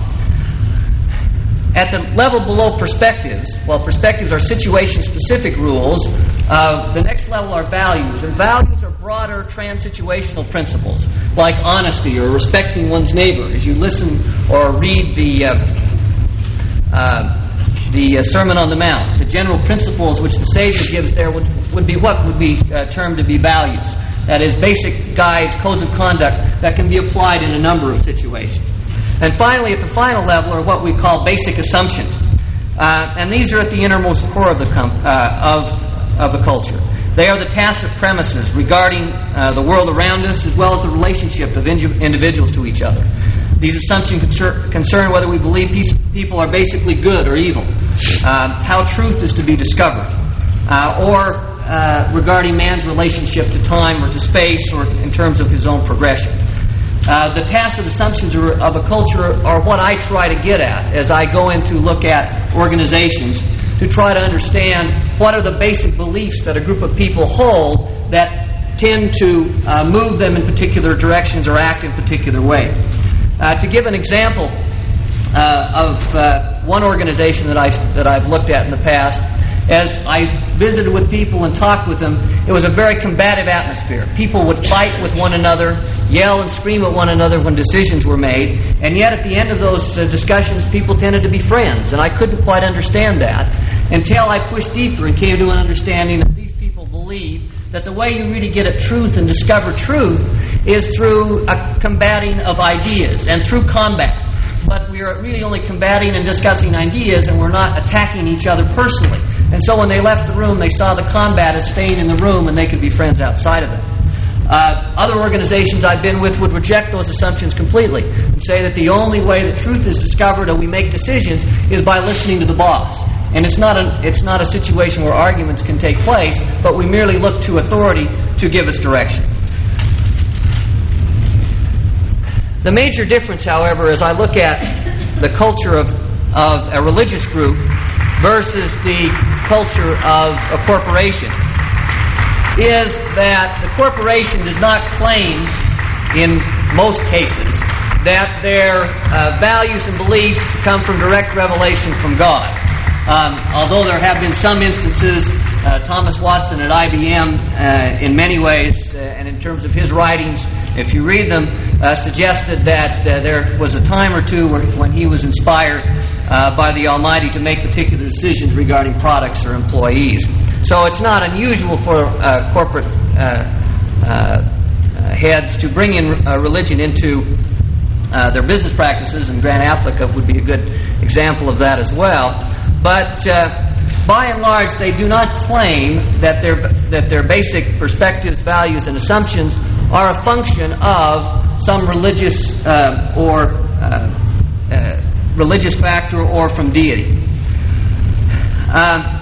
At the level below perspectives, while perspectives are situation-specific rules, uh, the next level are values. And values are broader trans-situational principles, like honesty or respecting one's neighbor. As you listen or read the uh, uh, the uh, Sermon on the Mount, the general principles which the Savior gives there would, would be what would be uh, termed to be values. That is, basic guides, codes of conduct that can be applied in a number of situations. And finally, at the final level, are what we call basic assumptions. Uh, and these are at the innermost core of the com- uh, of, of a culture. They are the tacit premises regarding uh, the world around us as well as the relationship of indi- individuals to each other. These assumptions concern, concern whether we believe peace, people are basically good or evil, uh, how truth is to be discovered, uh, or uh, regarding man's relationship to time or to space or in terms of his own progression. Uh, the tacit assumptions of a culture are what I try to get at as I go in to look at organizations to try to understand what are the basic beliefs that a group of people hold that tend to uh, move them in particular directions or act in particular way. Uh, to give an example uh, of uh, one organization that, I, that I've looked at in the past, as I visited with people and talked with them, it was a very combative atmosphere. People would fight with one another, yell and scream at one another when decisions were made, and yet at the end of those uh, discussions, people tended to be friends, and I couldn't quite understand that until I pushed deeper and came to an understanding that these people believe that the way you really get at truth and discover truth is through a combating of ideas and through combat. But we are really only combating and discussing ideas, and we're not attacking each other personally. And so when they left the room, they saw the combat as staying in the room, and they could be friends outside of it. Uh, other organizations I've been with would reject those assumptions completely and say that the only way that truth is discovered and we make decisions is by listening to the boss. And it's not a, it's not a situation where arguments can take place, but we merely look to authority to give us direction. The major difference, however, as I look at the culture of, of a religious group versus the culture of a corporation is that the corporation does not claim, in most cases, that their uh, values and beliefs come from direct revelation from God. Um, although there have been some instances, uh, Thomas Watson at I B M, uh, in many ways, uh, and in terms of his writings, if you read them, uh, suggested that uh, there was a time or two where, when he was inspired uh, by the Almighty to make particular decisions regarding products or employees. So it's not unusual for uh, corporate uh, uh, heads to bring in uh, religion into uh, their business practices, and Grant Affleck would be a good example of that as well. But uh, by and large, they do not claim that their that their basic perspectives, values, and assumptions are a function of some religious uh, or uh, uh, religious factor or from deity. Uh,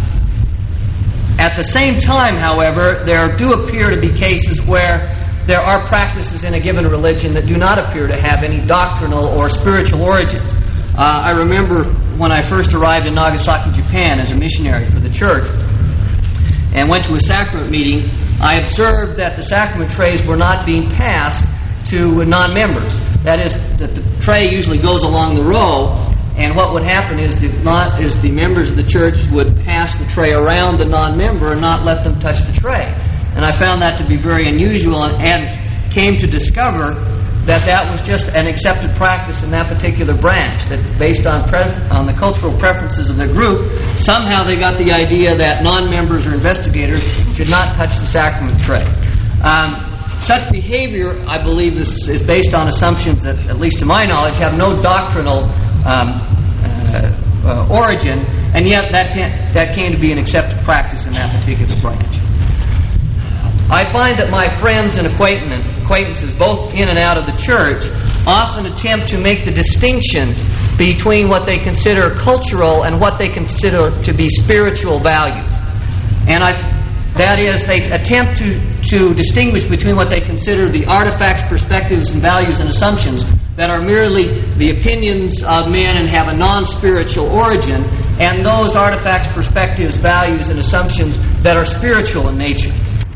at the same time, however, there do appear to be cases where there are practices in a given religion that do not appear to have any doctrinal or spiritual origins. Uh, I remember when I first arrived in Nagasaki, Japan as a missionary for the church and went to a sacrament meeting, I observed that the sacrament trays were not being passed to non-members. That is, that the tray usually goes along the row, and what would happen is the, not, is the members of the church would pass the tray around the non-member and not let them touch the tray. And I found that to be very unusual, and, and came to discover that that was just an accepted practice in that particular branch, that based on pre- on the cultural preferences of their group, somehow they got the idea that non-members or investigators should not touch the sacrament tray. Um, such behavior, I believe, is, is based on assumptions that, at least to my knowledge, have no doctrinal um, uh, uh, origin, and yet that, can, that came to be an accepted practice in that particular branch. I find that my friends and acquaintances, both in and out of the church, often attempt to make the distinction between what they consider cultural and what they consider to be spiritual values. And I, that is, they attempt to, to distinguish between what they consider the artifacts, perspectives, and values and assumptions that are merely the opinions of men and have a non-spiritual origin, and those artifacts, perspectives, values, and assumptions that are spiritual in nature.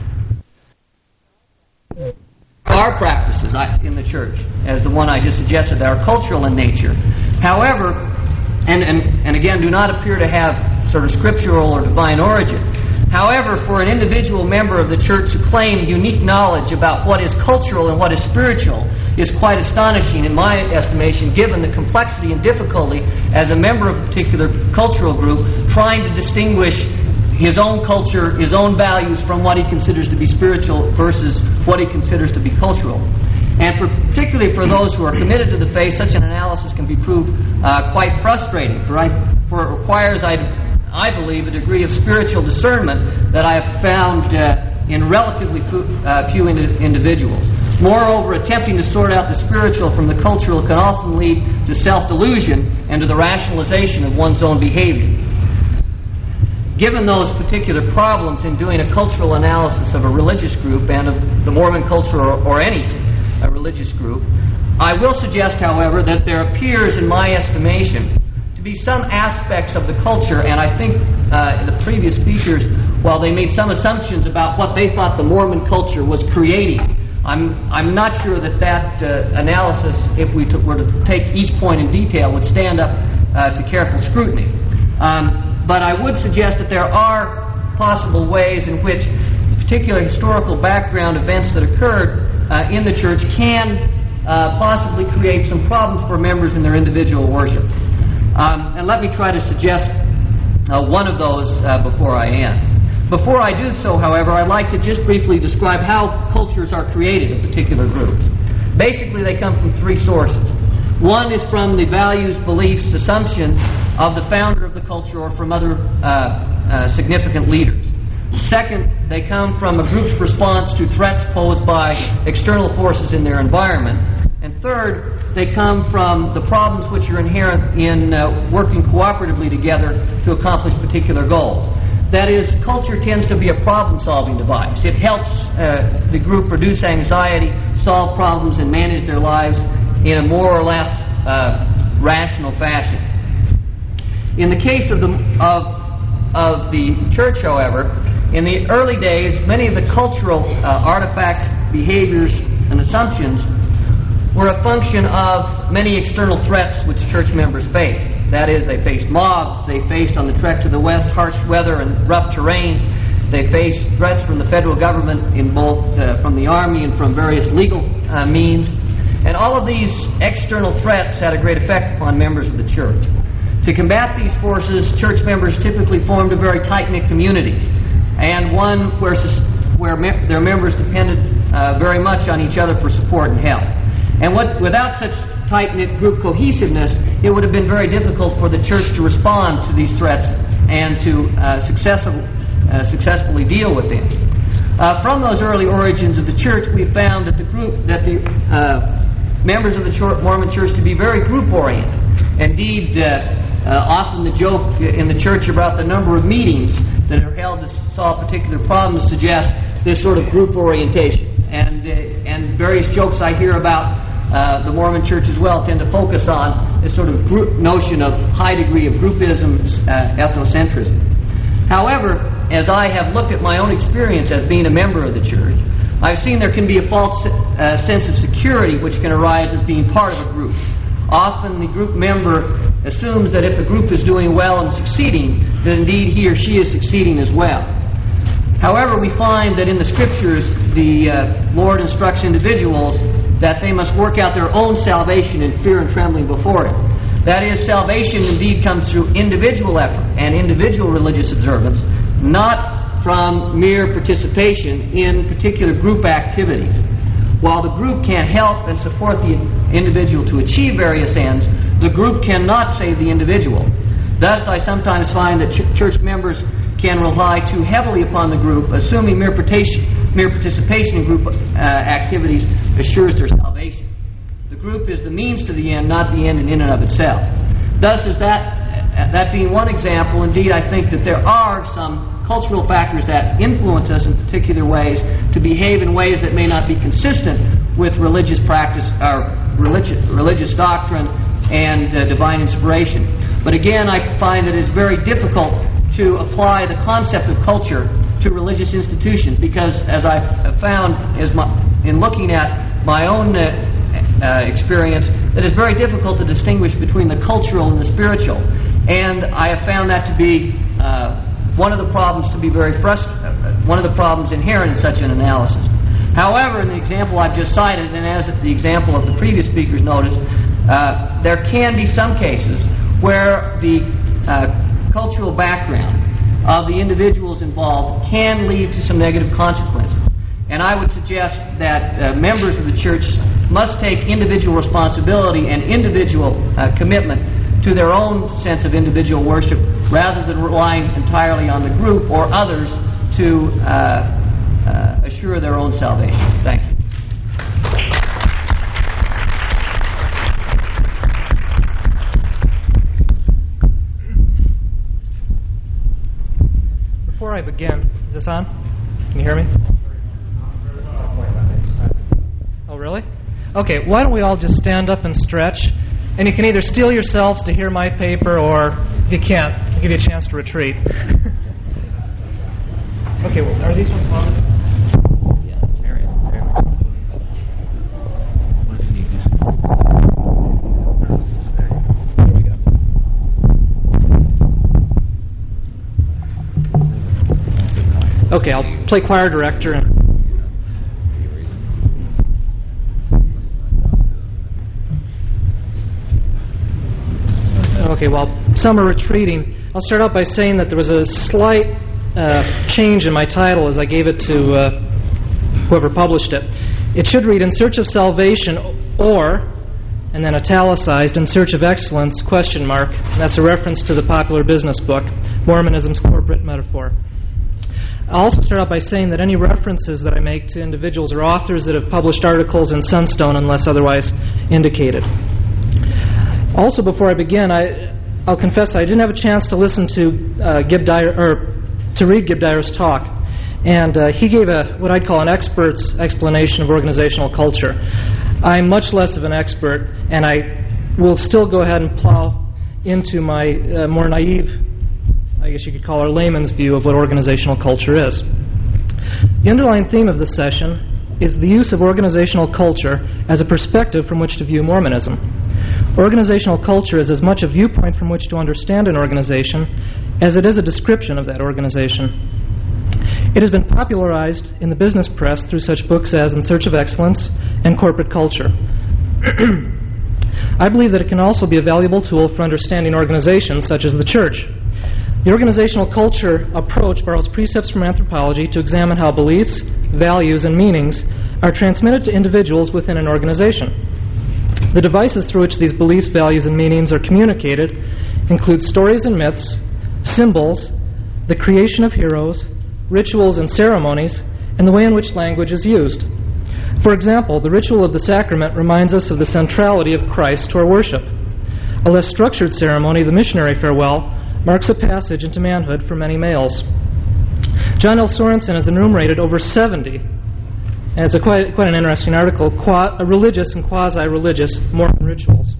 Our practices in the church, as the one I just suggested, that are cultural in nature. However, and, and, and again, do not appear to have sort of scriptural or divine origin. However, for an individual member of the church to claim unique knowledge about what is cultural and what is spiritual is quite astonishing in my estimation, given the complexity and difficulty as a member of a particular cultural group trying to distinguish his own culture, his own values from what he considers to be spiritual versus what he considers to be cultural. And for, particularly for those who are committed to the faith, such an analysis can be proved uh, quite frustrating, for, I, for it requires, I, I believe, a degree of spiritual discernment that I have found uh, in relatively few, uh, few indi- individuals. Moreover, attempting to sort out the spiritual from the cultural can often lead to self-delusion and to the rationalization of one's own behavior. Given those particular problems in doing a cultural analysis of a religious group and of the Mormon culture or, or any a religious group, I will suggest, however, that there appears, in my estimation, to be some aspects of the culture, and I think uh, the previous speakers, while they made some assumptions about what they thought the Mormon culture was creating, I'm I'm not sure that that uh, analysis, if we t- were to take each point in detail, would stand up uh, to careful scrutiny. Um, But I would suggest that there are possible ways in which particular historical background events that occurred uh, in the church can uh, possibly create some problems for members in their individual worship. Um, and let me try to suggest uh, one of those uh, before I end. Before I do so, however, I'd like to just briefly describe how cultures are created in particular groups. Basically, they come from three sources. One is from the values, beliefs, assumptions of the founder of the culture or from other uh, uh, significant leaders. Second, they come from a group's response to threats posed by external forces in their environment. And third, they come from the problems which are inherent in uh, working cooperatively together to accomplish particular goals. That is, culture tends to be a problem-solving device. It helps uh, the group reduce anxiety, solve problems, and manage their lives in a more or less uh, rational fashion. In the case of the of of the church, however, in the early days, many of the cultural uh, artifacts, behaviors, and assumptions were a function of many external threats which church members faced. That is, they faced mobs, they faced on the trek to the west harsh weather and rough terrain, they faced threats from the federal government in both uh, from the army and from various legal uh, means. And all of these external threats had a great effect upon members of the church. To combat these forces, church members typically formed a very tight-knit community, and one where, where me- their members depended uh, very much on each other for support and help. And what, without such tight-knit group cohesiveness, it would have been very difficult for the church to respond to these threats and to uh, successful, uh, successfully deal with them. Uh, from those early origins of the church, we found that the group, that the uh, members of the Mormon church to be very group-oriented. Indeed, uh, uh, often the joke in the church about the number of meetings that are held to solve particular problems suggests this sort of group orientation. And uh, and various jokes I hear about uh, the Mormon church as well tend to focus on this sort of group notion of high degree of groupism, uh, ethnocentrism. However, as I have looked at my own experience as being a member of the church, I've seen there can be a false uh, sense of security which can arise as being part of a group. Often the group member assumes that if the group is doing well and succeeding, that indeed he or she is succeeding as well. However, we find that in the Scriptures, the uh, Lord instructs individuals that they must work out their own salvation in fear and trembling before Him. That is, salvation indeed comes through individual effort and individual religious observance, not from mere participation in particular group activities. While the group can help and support the individual to achieve various ends, the group cannot save the individual. Thus, I sometimes find that ch- church members can rely too heavily upon the group, assuming mere participation, mere participation in group uh, activities assures their salvation. The group is the means to the end, not the end in and of itself. Thus, as that, uh, that being one example, indeed, I think that there are some cultural factors that influence us in particular ways to behave in ways that may not be consistent with religious practice or religious, religious doctrine and uh, divine inspiration. But again, I find that it's very difficult to apply the concept of culture to religious institutions because, as I've found as my, in looking at my own uh, uh, experience, that it's very difficult to distinguish between the cultural and the spiritual. And I have found that to be uh, one of the problems to be very frustrating, one of the problems inherent in such an analysis. However, in the example I've just cited, and as the example of the previous speakers noticed, uh, there can be some cases where the uh, cultural background of the individuals involved can lead to some negative consequences. And I would suggest that uh, members of the church must take individual responsibility and individual uh, commitment to their own sense of individual worship rather than relying entirely on the group or others to uh, uh, assure their own salvation. Thank you. Before I begin, is this on? Can you hear me? Oh, really? Okay, why don't we all just stand up and stretch? And you can either steel yourselves to hear my paper, or if you can't, I'll give you a chance to retreat. Okay, well, are these ones on? Yeah, very, very What did he do? There we go. Okay, I'll play choir director. And okay, while some are retreating, I'll start out by saying that there was a slight uh, change in my title as I gave it to uh, whoever published it. It should read, "In Search of Salvation," or, and then italicized, "In Search of Excellence," question mark. And that's a reference to the popular business book, Mormonism's Corporate Metaphor. I'll also start out by saying that any references that I make to individuals or authors that have published articles in Sunstone, unless otherwise indicated. Also, before I begin, I, I'll confess I didn't have a chance to listen to uh, Gib Dyer, or to read Gib Dyer's talk, and uh, he gave a what I'd call an expert's explanation of organizational culture. I'm much less of an expert, and I will still go ahead and plow into my uh, more naive, I guess you could call it, layman's view of what organizational culture is. The underlying theme of this session is the use of organizational culture as a perspective from which to view Mormonism. Organizational culture is as much a viewpoint from which to understand an organization as it is a description of that organization. It has been popularized in the business press through such books as In Search of Excellence and Corporate Culture. I believe that it can also be a valuable tool for understanding organizations such as the church. The organizational culture approach borrows precepts from anthropology to examine how beliefs, values, and meanings are transmitted to individuals within an organization. The devices through which these beliefs, values, and meanings are communicated include stories and myths, symbols, the creation of heroes, rituals and ceremonies, and the way in which language is used. For example, the ritual of the sacrament reminds us of the centrality of Christ to our worship. A less structured ceremony, the missionary farewell, marks a passage into manhood for many males. John L. Sorensen has enumerated over seventy, and it's a quite, quite an interesting article, qua, religious and quasi-religious Mormon rituals.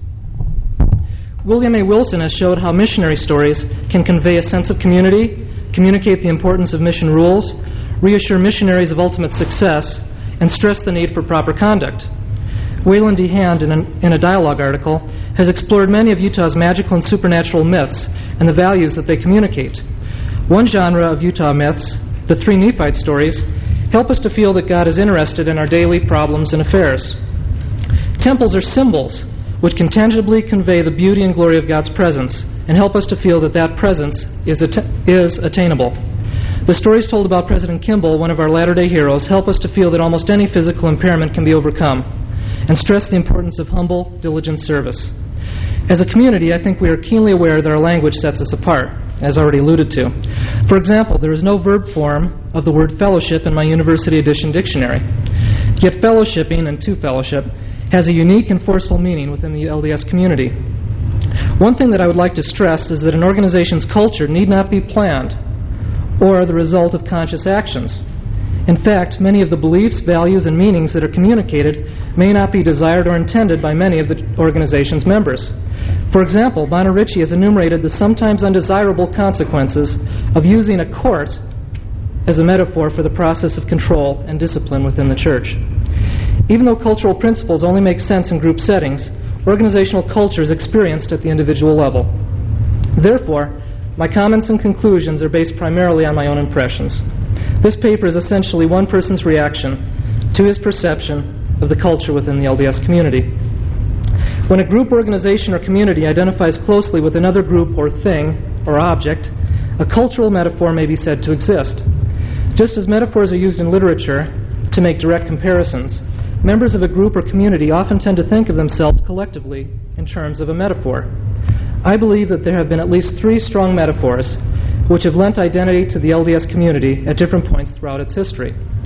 William A. Wilson has showed how missionary stories can convey a sense of community, communicate the importance of mission rules, reassure missionaries of ultimate success, and stress the need for proper conduct. Wayland D. Hand, in, an, in a dialogue article, has explored many of Utah's magical and supernatural myths and the values that they communicate. One genre of Utah myths, the three Nephite stories, help us to feel that God is interested in our daily problems and affairs. Temples are symbols which can tangibly convey the beauty and glory of God's presence and help us to feel that that presence is, att- is attainable. The stories told about President Kimball, one of our latter-day heroes, help us to feel that almost any physical impairment can be overcome and stress the importance of humble, diligent service. As a community, I think we are keenly aware that our language sets us apart, as already alluded to. For example, there is no verb form of the word fellowship in my University Edition dictionary. Yet fellowshipping, and to fellowship, has a unique and forceful meaning within the L D S community. One thing that I would like to stress is that an organization's culture need not be planned or the result of conscious actions. In fact, many of the beliefs, values, and meanings that are communicated may not be desired or intended by many of the organization's members. For example, Bonner Ritchie has enumerated the sometimes undesirable consequences of using a court as a metaphor for the process of control and discipline within the church. Even though cultural principles only make sense in group settings, organizational culture is experienced at the individual level. Therefore, my comments and conclusions are based primarily on my own impressions. This paper is essentially one person's reaction to his perception of the culture within the L D S community. When a group, organization, or community identifies closely with another group or thing or object, a cultural metaphor may be said to exist. Just as metaphors are used in literature to make direct comparisons, members of a group or community often tend to think of themselves collectively in terms of a metaphor. I believe that there have been at least three strong metaphors which have lent identity to the L D S community at different points throughout its history.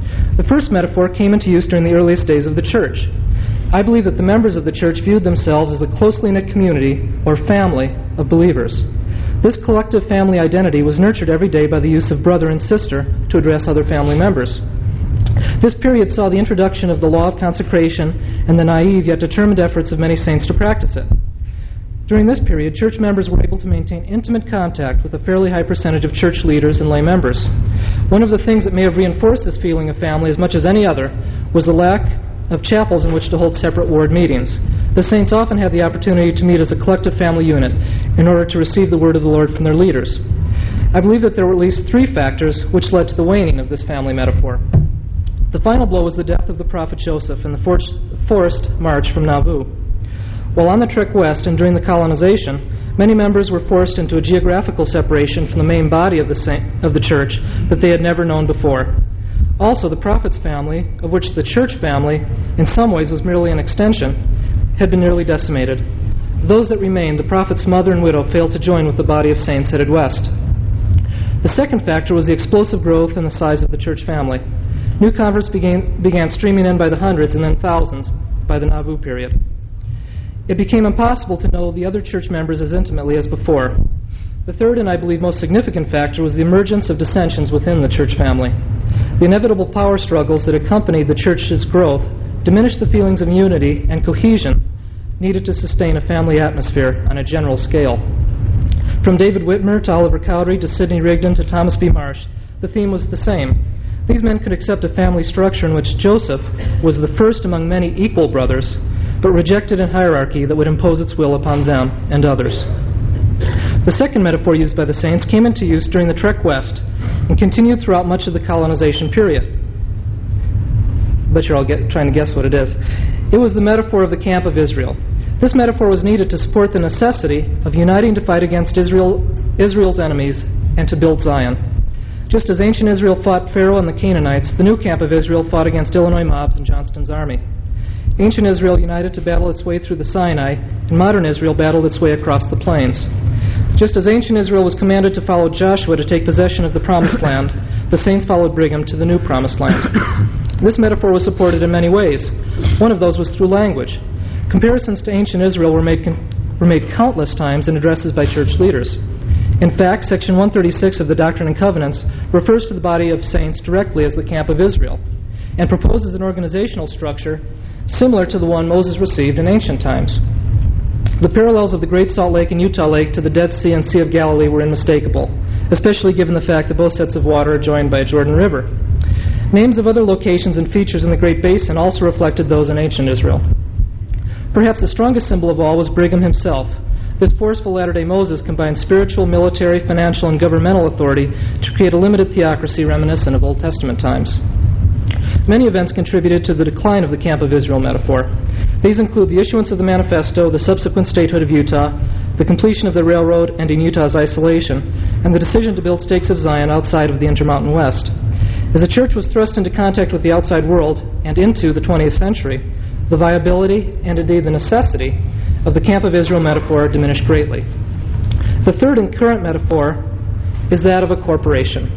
The first metaphor came into use during the earliest days of the church. I believe that the members of the church viewed themselves as a closely knit community or family of believers. This collective family identity was nurtured every day by the use of brother and sister to address other family members. This period saw the introduction of the law of consecration and the naive yet determined efforts of many saints to practice it. During this period, church members were able to maintain intimate contact with a fairly high percentage of church leaders and lay members. One of the things that may have reinforced this feeling of family as much as any other was the lack of chapels in which to hold separate ward meetings. The saints often had the opportunity to meet as a collective family unit in order to receive the word of the Lord from their leaders. I believe that there were at least three factors which led to the waning of this family metaphor. The final blow was the death of the prophet Joseph and the forced march from Nauvoo. While on the trek west and during the colonization, many members were forced into a geographical separation from the main body of the, saint, of the church that they had never known before. Also, the prophet's family, of which the church family, in some ways, was merely an extension, had been nearly decimated. Those that remained, the prophet's mother and widow, failed to join with the body of saints headed west. The second factor was the explosive growth in the size of the church family. New converts began, began streaming in by the hundreds and then thousands by the Nauvoo period. It became impossible to know the other church members as intimately as before. The third and I believe most significant factor was the emergence of dissensions within the church family. The inevitable power struggles that accompanied the church's growth diminished the feelings of unity and cohesion needed to sustain a family atmosphere on a general scale. From David Whitmer to Oliver Cowdery to Sidney Rigdon to Thomas B. Marsh, the theme was the same. These men could accept a family structure in which Joseph was the first among many equal brothers, but rejected a hierarchy that would impose its will upon them and others. The second metaphor used by the saints came into use during the trek west and continued throughout much of the colonization period. But you're all get, trying to guess what it is. It was the metaphor of the camp of Israel. This metaphor was needed to support the necessity of uniting to fight against Israel, Israel's enemies and to build Zion. Just as ancient Israel fought Pharaoh and the Canaanites, the new camp of Israel fought against Illinois mobs and Johnston's army. Ancient Israel united to battle its way through the Sinai, and modern Israel battled its way across the plains. Just as ancient Israel was commanded to follow Joshua to take possession of the Promised Land, the saints followed Brigham to the new Promised Land. This metaphor was supported in many ways. One of those was through language. Comparisons to ancient Israel were made, con- were made countless times in addresses by church leaders. In fact, Section one thirty-six of the Doctrine and Covenants refers to the body of saints directly as the camp of Israel and proposes an organizational structure similar to the one Moses received in ancient times. The parallels of the Great Salt Lake and Utah Lake to the Dead Sea and Sea of Galilee were unmistakable, especially given the fact that both sets of water are joined by a Jordan River. Names of other locations and features in the Great Basin also reflected those in ancient Israel. Perhaps the strongest symbol of all was Brigham himself. This forceful Latter-day Moses combined spiritual, military, financial, and governmental authority to create a limited theocracy reminiscent of Old Testament times. Many events contributed to the decline of the Camp of Israel metaphor. These include the issuance of the Manifesto, the subsequent statehood of Utah, the completion of the railroad ending Utah's isolation, and the decision to build Stakes of Zion outside of the Intermountain West. As the church was thrust into contact with the outside world and into the twentieth century, the viability and indeed the necessity of the Camp of Israel metaphor diminished greatly. The third and current metaphor is that of a corporation.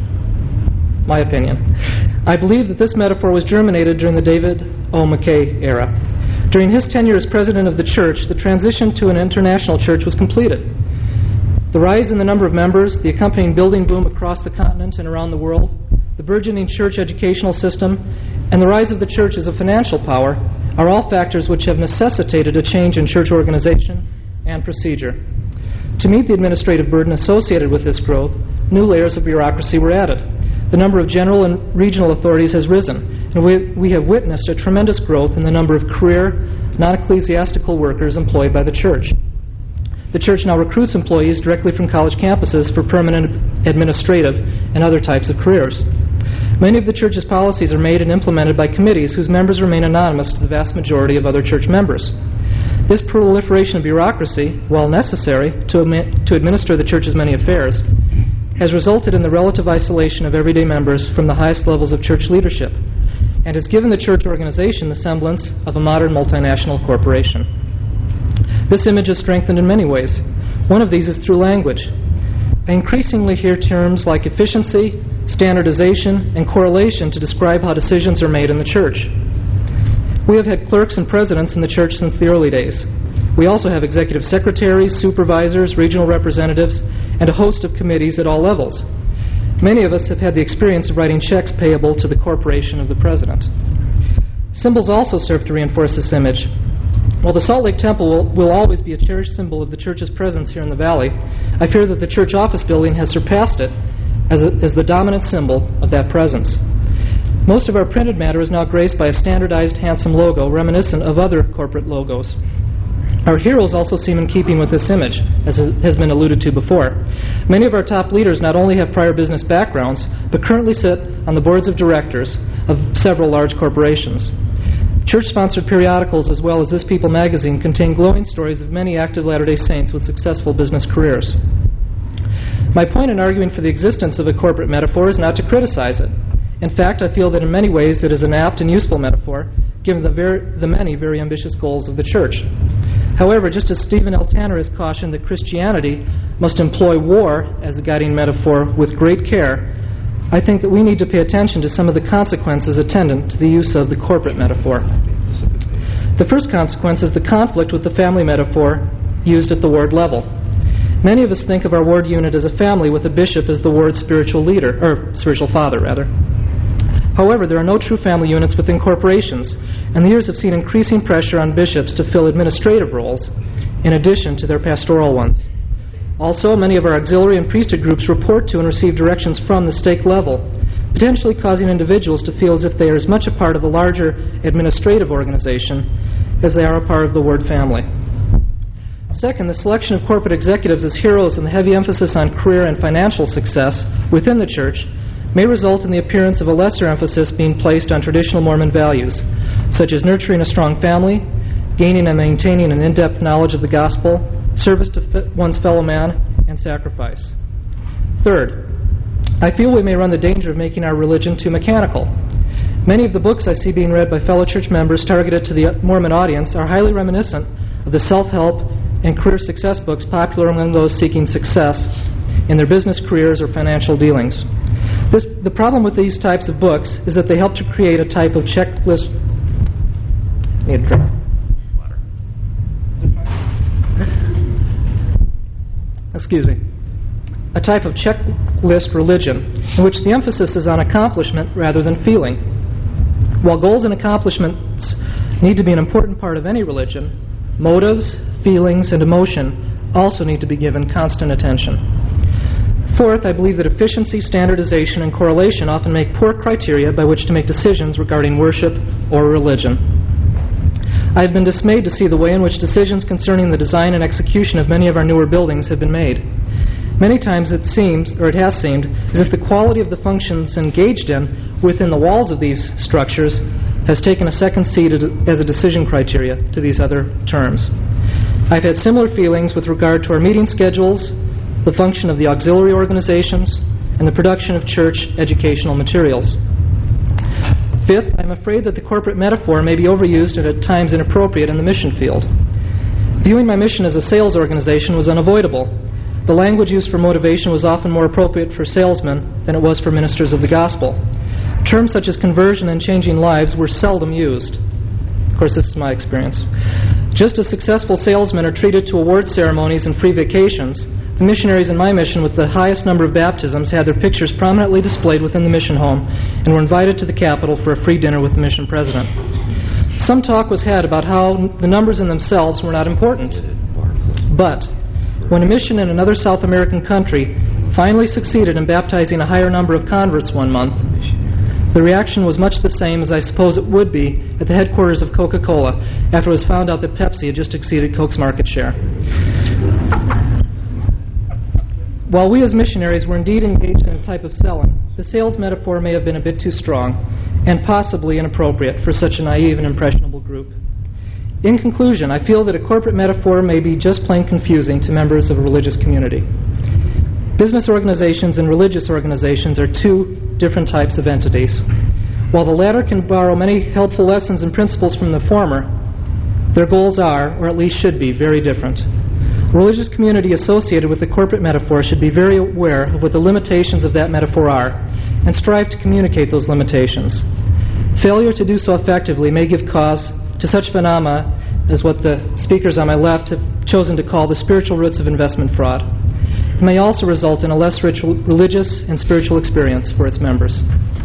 My opinion. I believe that this metaphor was germinated during the David O. McKay era. During his tenure as president of the church, the transition to an international church was completed. The rise in the number of members, the accompanying building boom across the continent and around the world, the burgeoning church educational system, and the rise of the church as a financial power are all factors which have necessitated a change in church organization and procedure. To meet the administrative burden associated with this growth, new layers of bureaucracy were added. The number of general and regional authorities has risen, and we, we have witnessed a tremendous growth in the number of career, non-ecclesiastical workers employed by the church. The church now recruits employees directly from college campuses for permanent administrative and other types of careers. Many of the church's policies are made and implemented by committees whose members remain anonymous to the vast majority of other church members. This proliferation of bureaucracy, while necessary to, admi- to administer the church's many affairs, has resulted in the relative isolation of everyday members from the highest levels of church leadership and has given the church organization the semblance of a modern multinational corporation. This image is strengthened in many ways. One of these is through language. I increasingly hear terms like efficiency, standardization, and correlation to describe how decisions are made in the church. We have had clerks and presidents in the church since the early days. We also have executive secretaries, supervisors, regional representatives, and a host of committees at all levels. Many of us have had the experience of writing checks payable to the corporation of the president. Symbols also serve to reinforce this image. While the Salt Lake Temple will, will always be a cherished symbol of the church's presence here in the valley, I fear that the church office building has surpassed it as, a, as the dominant symbol of that presence. Most of our printed matter is now graced by a standardized, handsome logo reminiscent of other corporate logos. Our heroes also seem in keeping with this image, as has been alluded to before. Many of our top leaders not only have prior business backgrounds, but currently sit on the boards of directors of several large corporations. Church-sponsored periodicals, as well as This People magazine, contain glowing stories of many active Latter-day Saints with successful business careers. My point in arguing for the existence of a corporate metaphor is not to criticize it. In fact, I feel that in many ways it is an apt and useful metaphor, given the, very, the many very ambitious goals of the church. However, just as Stephen L. Tanner has cautioned that Christianity must employ war as a guiding metaphor with great care, I think that we need to pay attention to some of the consequences attendant to the use of the corporate metaphor. The first consequence is the conflict with the family metaphor used at the ward level. Many of us think of our ward unit as a family with a bishop as the ward's spiritual leader, or spiritual father, rather. However, there are no true family units within corporations, and the years have seen increasing pressure on bishops to fill administrative roles in addition to their pastoral ones. Also, many of our auxiliary and priesthood groups report to and receive directions from the stake level, potentially causing individuals to feel as if they are as much a part of a larger administrative organization as they are a part of the ward family. Second, the selection of corporate executives as heroes and the heavy emphasis on career and financial success within the church may result in the appearance of a lesser emphasis being placed on traditional Mormon values, such as nurturing a strong family, gaining and maintaining an in-depth knowledge of the gospel, service to one's fellow man, and sacrifice. Third, I feel we may run the danger of making our religion too mechanical. Many of the books I see being read by fellow church members targeted to the Mormon audience are highly reminiscent of the self-help and career success books popular among those seeking success in their business careers or financial dealings. This, the problem with these types of books is that they help to create a type of checklist. Need a drink. Water. Excuse me. A type of checklist religion in which the emphasis is on accomplishment rather than feeling. While goals and accomplishments need to be an important part of any religion, motives, feelings, and emotion also need to be given constant attention. Fourth, I believe that efficiency, standardization, and correlation often make poor criteria by which to make decisions regarding worship or religion. I have been dismayed to see the way in which decisions concerning the design and execution of many of our newer buildings have been made. Many times it seems, or it has seemed, as if the quality of the functions engaged in within the walls of these structures has taken a second seat as a decision criteria to these other terms. I've had similar feelings with regard to our meeting schedules, the function of the auxiliary organizations, and the production of church educational materials. Fifth, I'm afraid that the corporate metaphor may be overused and at times inappropriate in the mission field. Viewing my mission as a sales organization was unavoidable. The language used for motivation was often more appropriate for salesmen than it was for ministers of the gospel. Terms such as conversion and changing lives were seldom used. Of course, this is my experience. Just as successful salesmen are treated to award ceremonies and free vacations, the missionaries in my mission with the highest number of baptisms had their pictures prominently displayed within the mission home and were invited to the Capitol for a free dinner with the mission president. Some talk was had about how the numbers in themselves were not important. But when a mission in another South American country finally succeeded in baptizing a higher number of converts one month, the reaction was much the same as I suppose it would be at the headquarters of Coca-Cola after it was found out that Pepsi had just exceeded Coke's market share. While we as missionaries were indeed engaged in a type of selling, the sales metaphor may have been a bit too strong and possibly inappropriate for such a naive and impressionable group. In conclusion, I feel that a corporate metaphor may be just plain confusing to members of a religious community. Business organizations and religious organizations are two different types of entities. While the latter can borrow many helpful lessons and principles from the former, their goals are, or at least should be, very different. A religious community associated with the corporate metaphor should be very aware of what the limitations of that metaphor are and strive to communicate those limitations. Failure to do so effectively may give cause to such phenomena as what the speakers on my left have chosen to call the spiritual roots of investment fraud. It may also result in a less rich religious and spiritual experience for its members.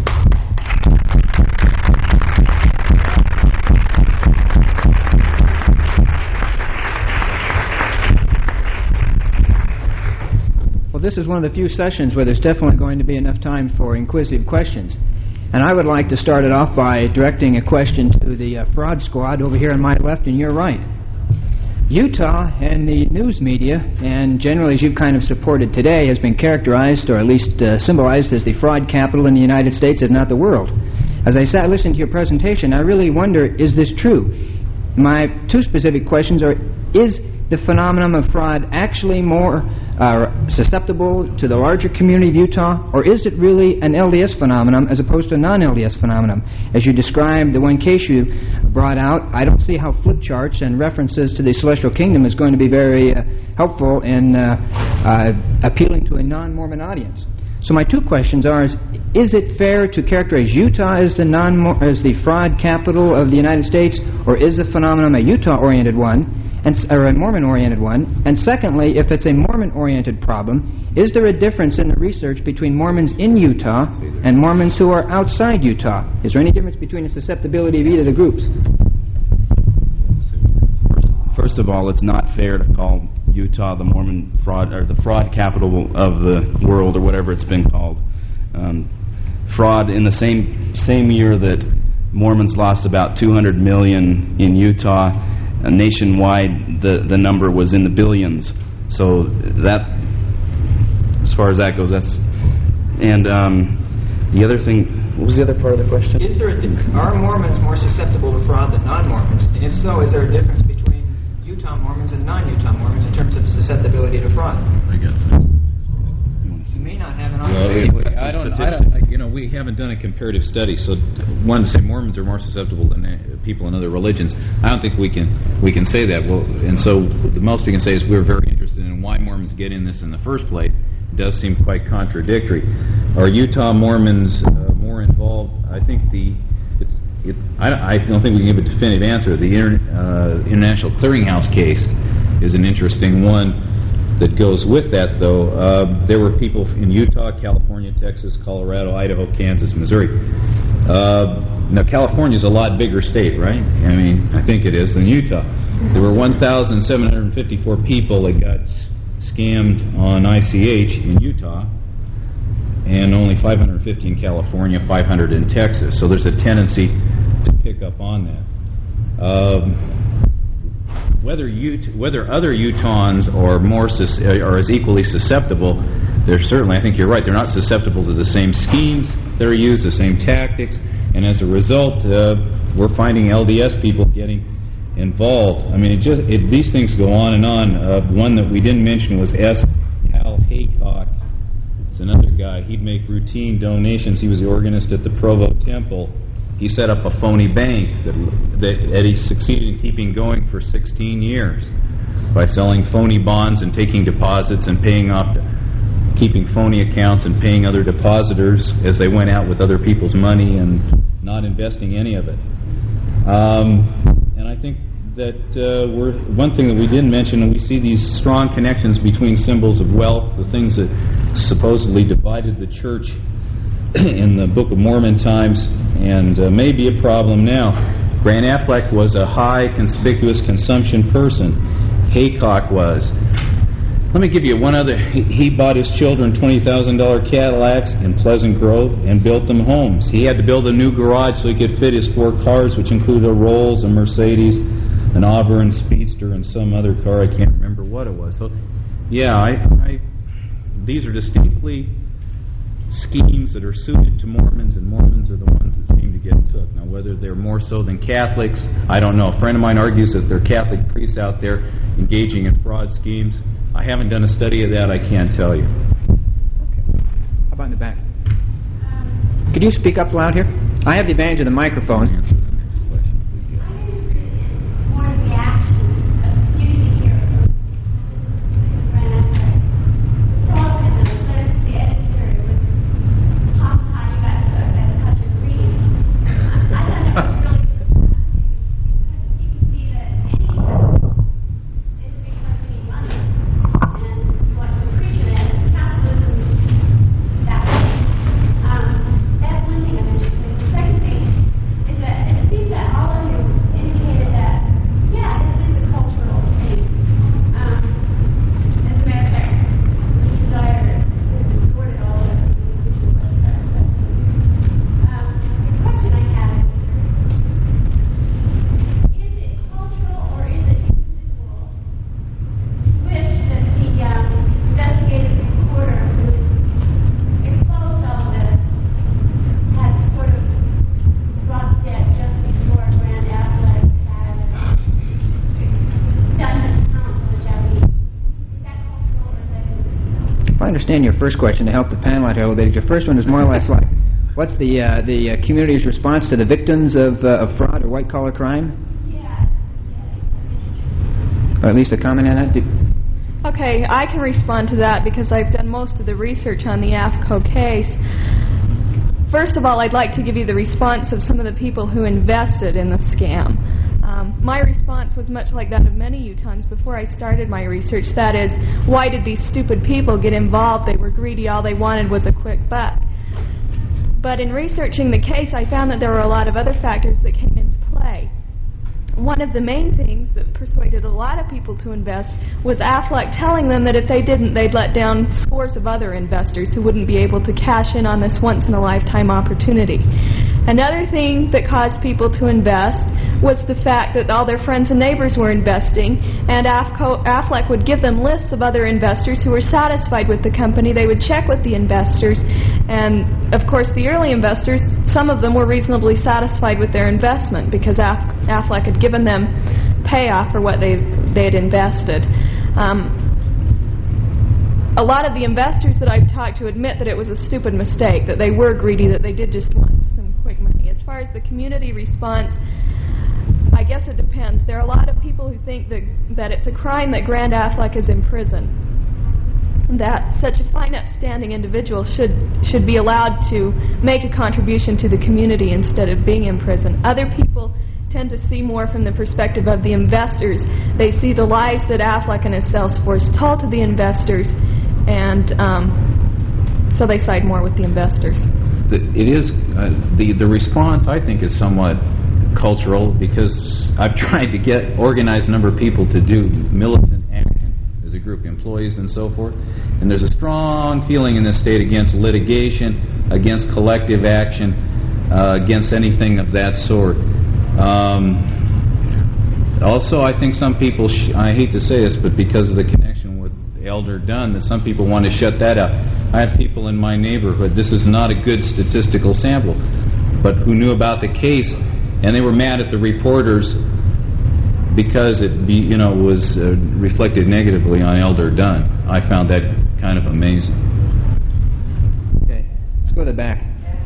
Well, this is one of the few sessions where there's definitely going to be enough time for inquisitive questions. And I would like to start it off by directing a question to the uh, fraud squad over here on my left and your right. Utah and the news media, and generally as you've kind of supported today, has been characterized, or at least uh, symbolized, as the fraud capital in the United States, if not the world. As I sat listening to your presentation, I really wonder, is this true? My two specific questions are, is the phenomenon of fraud actually more uh, susceptible to the larger community of Utah, or is it really an L D S phenomenon as opposed to a non-L D S phenomenon? As you described the one case you brought out, I don't see how flip charts and references to the celestial kingdom is going to be very uh, helpful in uh, uh, appealing to a non-Mormon audience. So my two questions are, is, is it fair to characterize Utah as the non as the fraud capital of the United States, or is the phenomenon a Utah-oriented one, and, or a Mormon-oriented one? And secondly, if it's a Mormon-oriented problem, is there a difference in the research between Mormons in Utah and Mormons who are outside Utah? Is there any difference between the susceptibility of either of the groups? First of all, it's not fair to call Utah the Mormon fraud, or the fraud capital of the world, or whatever it's been called. Um, fraud in the same same year that Mormons lost about two hundred million in Utah, uh, nationwide the the number was in the billions. So that, as far as that goes, that's and um, the other thing. What was the other part of the question? Is there a, are Mormons more susceptible to fraud than non-Mormons? And if so, is there a difference between Utah Mormons and non-Utah Mormons in terms of susceptibility to fraud? I guess so. You may not have an Well, opportunity. it, I don't, I don't, I, you know, we haven't done a comparative study, so one to say Mormons are more susceptible than uh, people in other religions. I don't think we can we can say that. Well, and so the most we can say is we're very interested in why Mormons get in this in the first place. It does seem quite contradictory. Are Utah Mormons uh, more involved? I think the it's, it, I, I don't think we can give a definitive answer. The inter, uh, International Clearinghouse case is an interesting one that goes with that, though. Uh, there were people in Utah, California, Texas, Colorado, Idaho, Kansas, Missouri. Uh, now, California is a lot bigger state, right? I mean, I think it is, than Utah. There were one thousand seven hundred fifty-four people that got scammed on I C H in Utah, and only five hundred fifty in California, five hundred in Texas. So there's a tendency to pick up on that. Um, Whether Ut- whether other Utahns are more sus- are as equally susceptible, they're certainly, I think you're right, they're not susceptible to the same schemes that are used, the same tactics, and as a result, uh, we're finding L D S people getting involved. I mean, it just it, these things go on and on. Uh, one that we didn't mention was S. Hal Haycock. It's another guy. He'd make routine donations. He was the organist at the Provo Temple. He set up a phony bank that, that, that he succeeded in keeping going for sixteen years by selling phony bonds and taking deposits and paying off, keeping phony accounts and paying other depositors as they went out with other people's money and not investing any of it. Um, and I think that uh, we're, one thing that we didn't mention, and we see these strong connections between symbols of wealth, the things that supposedly divided the church in the Book of Mormon times, and uh, may be a problem now. Grant Affleck was a high, conspicuous consumption person. Haycock was. Let me give you one other. He, he bought his children twenty thousand dollars Cadillacs in Pleasant Grove and built them homes. He had to build a new garage so he could fit his four cars, which included a Rolls, a Mercedes, an Auburn Speedster, and some other car. I can't remember what it was. So, yeah, I, I these are distinctly schemes that are suited to Mormons, and Mormons are the ones that seem to get took. Now, whether they're more so than Catholics, I don't know. A friend of mine argues that there are Catholic priests out there engaging in fraud schemes. I haven't done a study of that. I can't tell you. Okay. How about in the back? Could you speak up loud here? I have the advantage of the microphone. understand your first question to help the panel out here a little bit. Your first one is more or less like, what's the uh, the uh, community's response to the victims of, uh, of fraud or white-collar crime? Yeah. Or at least a comment on that? Do Okay, I can respond to that because I've done most of the research on the A F C O case. First of all, I'd like to give you the response of some of the people who invested in the scam. Um, my response was much like that of many Utahns before I started my research. That is, why did these stupid people get involved? They were greedy. All they wanted was a quick buck. But in researching the case, I found that there were a lot of other factors that came into play. One of the main things that persuaded a lot of people to invest was Aflac telling them that if they didn't, they'd let down scores of other investors who wouldn't be able to cash in on this once-in-a-lifetime opportunity. Another thing that caused people to invest was the fact that all their friends and neighbors were investing, and Aflac would give them lists of other investors who were satisfied with the company. They would check with the investors, and of course the early investors, some of them were reasonably satisfied with their investment because Af Aflac had given them payoff for what they they had invested. Um, a lot of the investors that I've talked to admit that it was a stupid mistake, that they were greedy, that they did just want some quick money. As far as the community response, I guess it depends. There are a lot of people who think that, that it's a crime that Grand Aflac is in prison, that such a fine upstanding individual should should be allowed to make a contribution to the community instead of being in prison. Other people tend to see more from the perspective of the investors. They see the lies that Aflac and his sales force told to the investors, and um, so they side more with the investors. It is uh, the the response, I think, is somewhat cultural, because I've tried to get organized number of people to do militant action as a group, employees and so forth, and there's a strong feeling in this state against litigation, against collective action, uh, against anything of that sort. Um, also, I think some people, sh I hate to say this, but because of the connection with Elder Dunn, that some people want to shut that out. I have people in my neighborhood, this is not a good statistical sample, but who knew about the case, and they were mad at the reporters because it be, you know, was uh, reflected negatively on Elder Dunn. I found that kind of amazing. Okay, let's go to the back.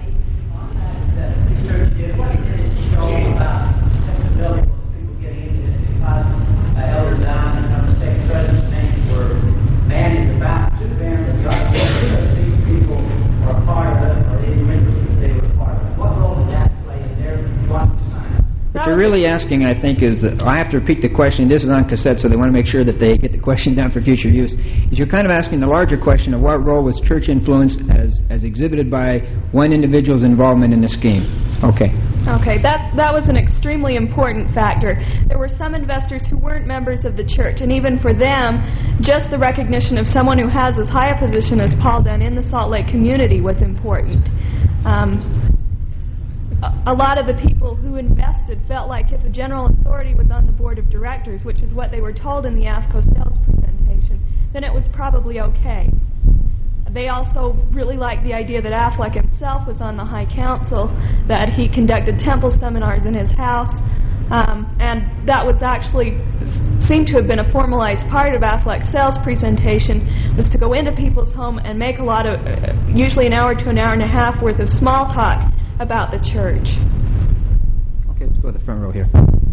Elder Dunn and the state president were banning the back to ban the job. These people are part of it, or the individuals that they were part of it. What role did that play in their wanting to sign up? What you're really asking, I think, is that I have to repeat the question. This is on cassette, so they want to make sure that they get the question down for future use. Is you're kind of asking the larger question of what role was church influence as as exhibited by one individual's involvement in the scheme. Okay. Okay, that that was an extremely important factor. There were some investors who weren't members of the church, and even for them, just the recognition of someone who has as high a position as Paul Dunn in the Salt Lake community was important. Um, a, a lot of the people who invested felt like if a general authority was on the board of directors, which is what they were told in the A F C O sales presentation, then it was probably okay. They also really liked the idea that Aflac himself was on the High Council, that he conducted temple seminars in his house, um, and that was actually seemed to have been a formalized part of Aflac's sales presentation, was to go into people's home and make a lot of, uh, usually an hour to an hour and a half worth of small talk about the church. Okay, let's go to the front row here.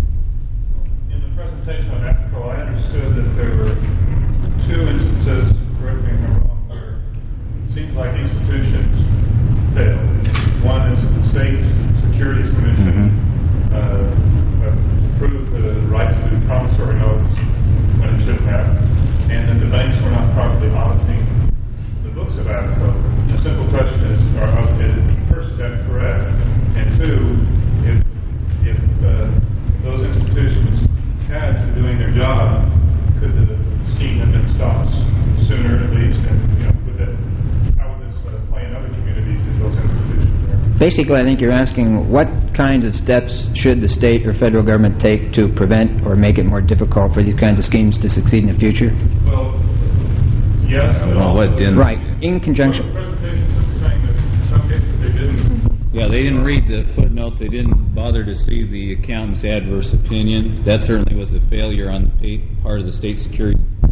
In the presentation on A F C O, I understood that there were two instances, correct me if I'm wrong, where it seems like institutions failed. One is the State Securities Commission mm-hmm. uh, approved the right to do promissory notes when it shouldn't have, and then the banks were not properly auditing the books of A F C O. The simple question is, are, is first, is that correct? And two, if, if uh, those institutions had been doing their job, could the scheme have been stopped sooner at least? And, you know, would that, how would this uh, play in other communities if those institutions were? Basically, I think you're asking what kinds of steps should the state or federal government take to prevent or make it more difficult for these kinds of schemes to succeed in the future? Well, yes. Well, what didn't? Right, in conjunction. Well, the presentation is saying that in some cases they didn't. Yeah, they didn't read the footnotes. They didn't bother to see the accountant's adverse opinion. That certainly was a failure on the part of the State Securities Exchange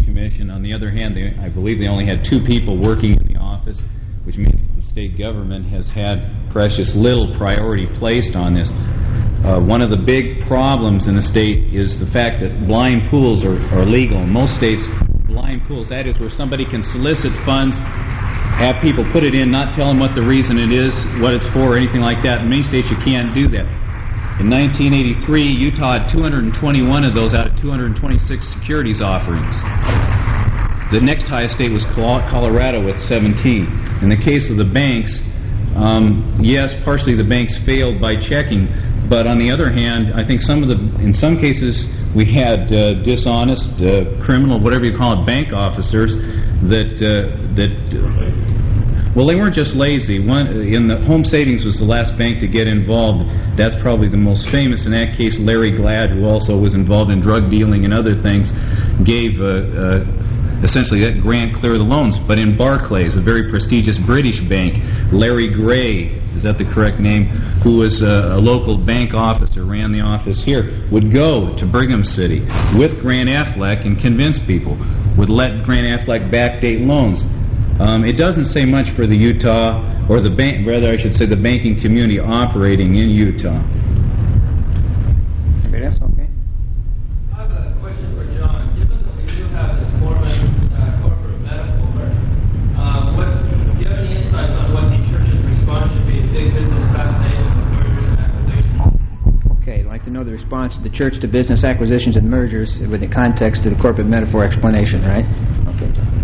Commission. On the other hand, they, I believe they only had two people working in the office, which means the state government has had precious little priority placed on this. Uh, one of the big problems in the state is the fact that blind pools are, are legal. In most states, blind pools, that is where somebody can solicit funds, have people put it in, not tell them what the reason it is, what it's for, or anything like that. In many states, you can't do that. In nineteen eighty-three, Utah had two hundred twenty-one of those out of two hundred twenty-six securities offerings. The next highest state was Colorado with seventeen. In the case of the banks, um, yes, partially the banks failed by checking, but on the other hand, I think some of the, in some cases, we had uh, dishonest, uh, criminal, whatever you call it, bank officers that uh, that. Uh, well, they weren't just lazy. One in the Home Savings was the last bank to get involved. That's probably the most famous. In that case, Larry Glad, who also was involved in drug dealing and other things, gave uh, uh, essentially that grant clear the loans. But in Barclays, a very prestigious British bank, Larry Gray, is that the correct name, who was a, a local bank officer, ran the office here, would go to Brigham City with Grant Affleck and convince people, would let Grant Affleck backdate loans. Um, it doesn't say much for the Utah, or the bank, rather I should say the banking community operating in Utah. Okay, that's okay. I have a question for John. Given that we do have this Mormon uh, corporate metaphor, uh, what, do you have any insights on what the church's response should be to big business fascination with mergers and acquisitions? Okay, I'd like to know the response of the church to business acquisitions and mergers with the context of the corporate metaphor explanation, right? Okay, John.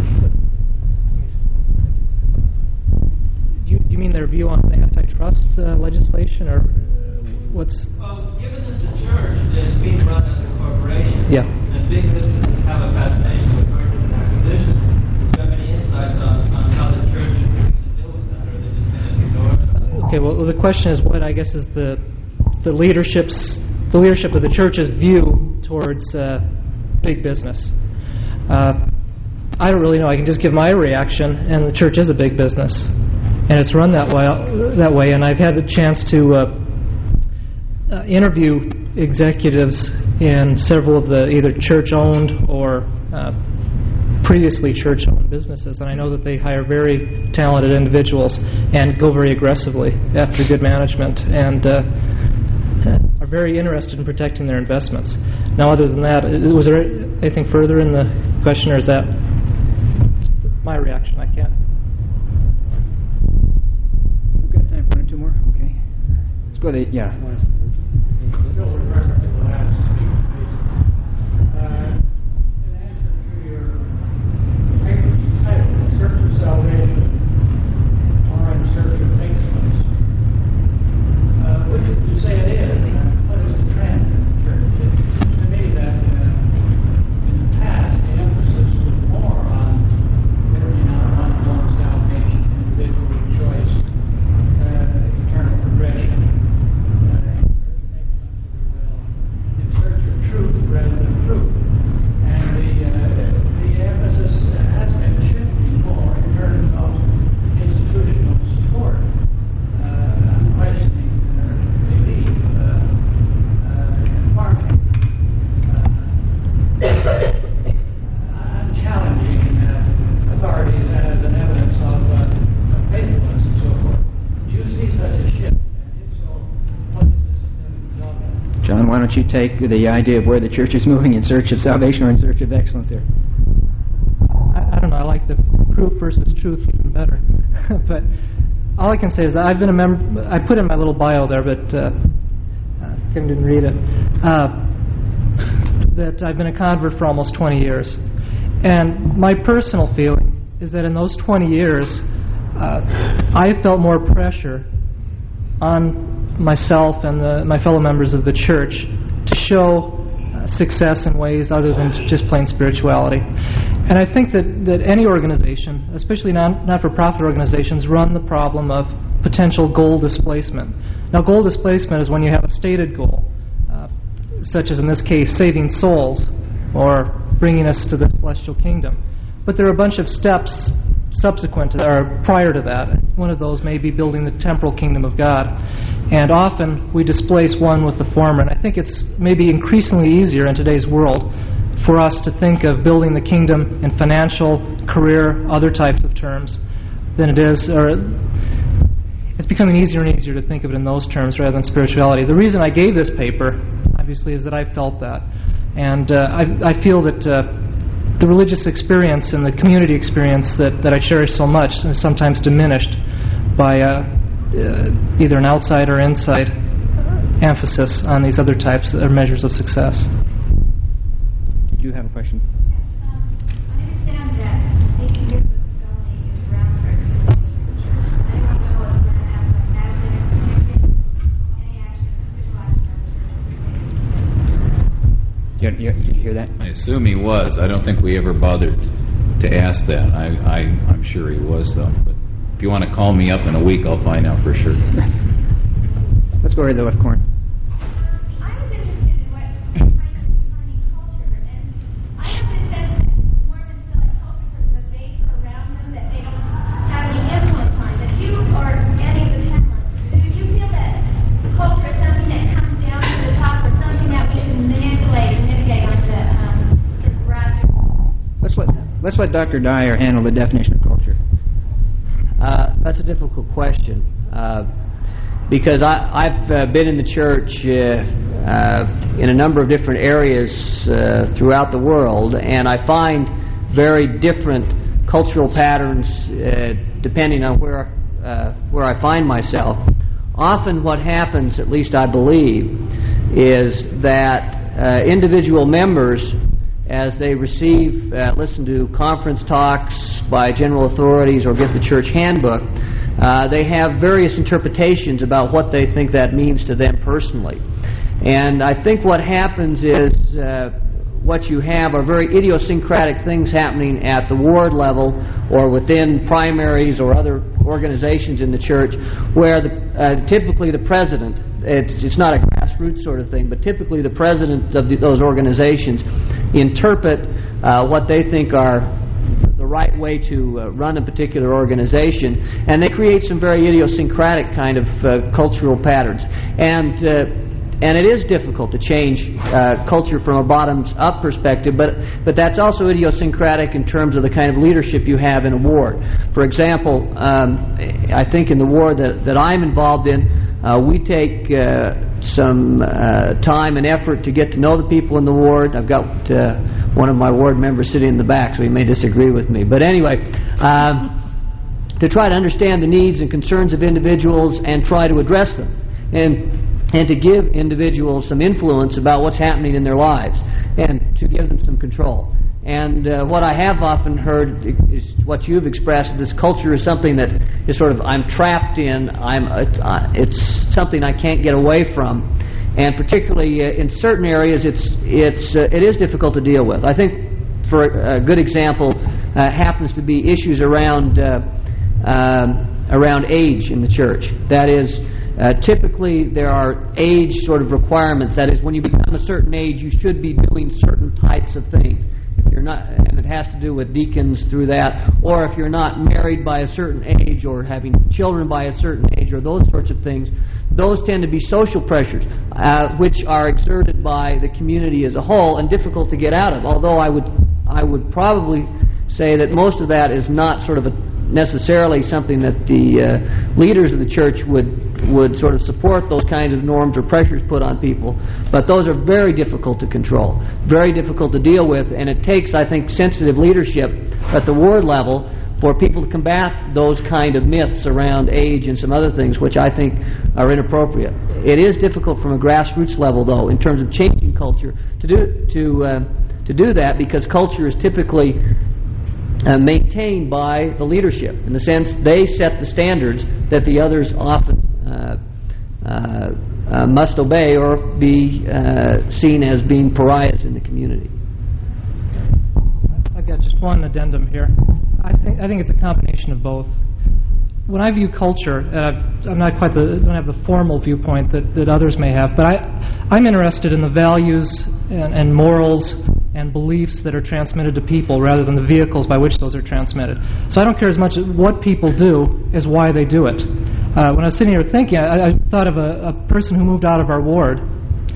You, you mean their view on the antitrust uh, legislation, or what's? Well, given that the church is being run as a corporation, yeah, and big businesses have a fascination with mergers and acquisitions, do you have any insights on, on how the church is going to deal with that, or are they just going to ignore it? Okay, well, the question is what I guess is the the leadership's the leadership of the church's view towards uh, big business. Uh, I don't really know. I can just give my reaction, and the church is a big business. And it's run that way, that way. And I've had the chance to uh, uh, interview executives in several of the either church-owned or uh, previously church-owned businesses. And I know that they hire very talented individuals and go very aggressively after good management and uh, are very interested in protecting their investments. Now, other than that, was there anything further in the question, or is that my reaction? I can't. One or two more? Okay. Let's go to, yeah. Still with reference to the last speaker, please. Uh, in answer to your title, In Search of Salvation or In Search of Excellence, uh, which would you say it is? And what is the trend in the church? It seems to me that uh, in the past the emphasis was more on living on one's own salvation, individual choice, eternal progression, uh, in search of truth rather than fruit. And the, uh, the emphasis has been shifting more in terms of institutional support, uh, unquestioning uh, belief uh, uh, in farming. Uh, I'm challenging uh, authorities as an evidence of, uh, of faithfulness and so forth. Do you see such a shift? And if so, what is the significance of that? John, why don't you take the idea of where the church is moving in search of salvation or in search of excellence here? I, I don't know. I like the proof versus truth even better. But all I can say is that I've been a member. I put in my little bio there, but uh, uh, Kim didn't read it. Uh, that I've been a convert for almost twenty years, and my personal feeling is that in those twenty years, uh, I felt more pressure on myself and the, my fellow members of the church to show uh, success in ways other than just plain spirituality. And I think that, that any organization, especially non, not-for-profit organizations, run the problem of potential goal displacement. Now, goal displacement is when you have a stated goal, uh, such as in this case, saving souls or bringing us to the celestial kingdom. But there are a bunch of steps subsequent to that, or prior to that. One of those may be building the temporal kingdom of God. And often we displace one with the former. And I think it's maybe increasingly easier in today's world for us to think of building the kingdom in financial, career, other types of terms than it is, or it's becoming easier and easier to think of it in those terms rather than spirituality. The reason I gave this paper, obviously, is that I felt that. And uh, I, I feel that uh, the religious experience and the community experience that, that I cherish so much is sometimes diminished by uh, uh, either an outside or inside emphasis on these other types or measures of success. Did you have a question? I understand that making use of spelling is around personalization. I don't know if that has been experienced any action visualized. Did you, did you hear that? I assume he was. I don't think we ever bothered to ask that. I, I, I'm sure he was, though. But if you want to call me up in a week, I'll find out for sure. Let's go ahead to the left corner. I was interested in what kind of defining culture, and I have the sense that Mormons feel like culture is a vapor around them that they don't have any influence on. That you or any of the panelists, do you feel that culture is something that comes down to the top, or something that we can manipulate and mitigate on the um, grassroots? Let's let let's let Doctor Dyer handle the definition of culture. Uh, that's a difficult question. Uh, Because I, I've uh, been in the church uh, uh, in a number of different areas uh, throughout the world, and I find very different cultural patterns uh, depending on where uh, where I find myself. Often what happens, at least I believe, is that uh, individual members, as they receive, uh, listen to conference talks by general authorities or get the church handbook, Uh, they have various interpretations about what they think that means to them personally. And I think what happens is uh, what you have are very idiosyncratic things happening at the ward level or within primaries or other organizations in the church where the, uh, typically the president, it's, it's not a grassroots sort of thing, but typically the president of the, those organizations interpret uh, what they think are the right way to uh, run a particular organization, and they create some very idiosyncratic kind of uh, cultural patterns. And uh, and it is difficult to change uh, culture from a bottoms-up perspective, but but that's also idiosyncratic in terms of the kind of leadership you have in a ward. For example, um, I think in the ward that, that I'm involved in, uh, we take uh, some uh, time and effort to get to know the people in the ward. I've got uh, one of my ward members sitting in the back, so he may disagree with me. But anyway, um, to try to understand the needs and concerns of individuals and try to address them, and and to give individuals some influence about what's happening in their lives, and to give them some control. And uh, what I have often heard is what you've expressed. This culture is something that is sort of I'm trapped in. I'm uh, it's something I can't get away from. And particularly uh, in certain areas, it's it's uh, it is difficult to deal with. I think, for a, a good example, uh, happens to be issues around uh, um, around age in the church. That is, uh, typically there are age sort of requirements. That is, when you become a certain age, you should be doing certain types of things. If you're not, and it has to do with deacons through that, or if you're not married by a certain age, or having children by a certain age, or those sorts of things. Those tend to be social pressures, uh, which are exerted by the community as a whole and difficult to get out of. Although I would, I would probably say that most of that is not sort of a necessarily something that the uh, leaders of the church would would sort of support those kinds of norms or pressures put on people. But those are very difficult to control, very difficult to deal with, and it takes, I think, sensitive leadership at the ward level for people to combat those kind of myths around age and some other things, which I think are inappropriate. It is difficult from a grassroots level, though, in terms of changing culture, to do to uh, to do that, because culture is typically uh, maintained by the leadership. In the sense, they set the standards that the others often uh, uh, uh, must obey or be uh, seen as being pariahs in the community. I've got just one addendum here. I think I think it's a combination of both. When I view culture, and I've, I'm not quite the don't have the formal viewpoint that, that others may have, but I I'm interested in the values and, and morals and beliefs that are transmitted to people rather than the vehicles by which those are transmitted. So I don't care as much what people do as why they do it. Uh, when I was sitting here thinking, I, I thought of a, a person who moved out of our ward,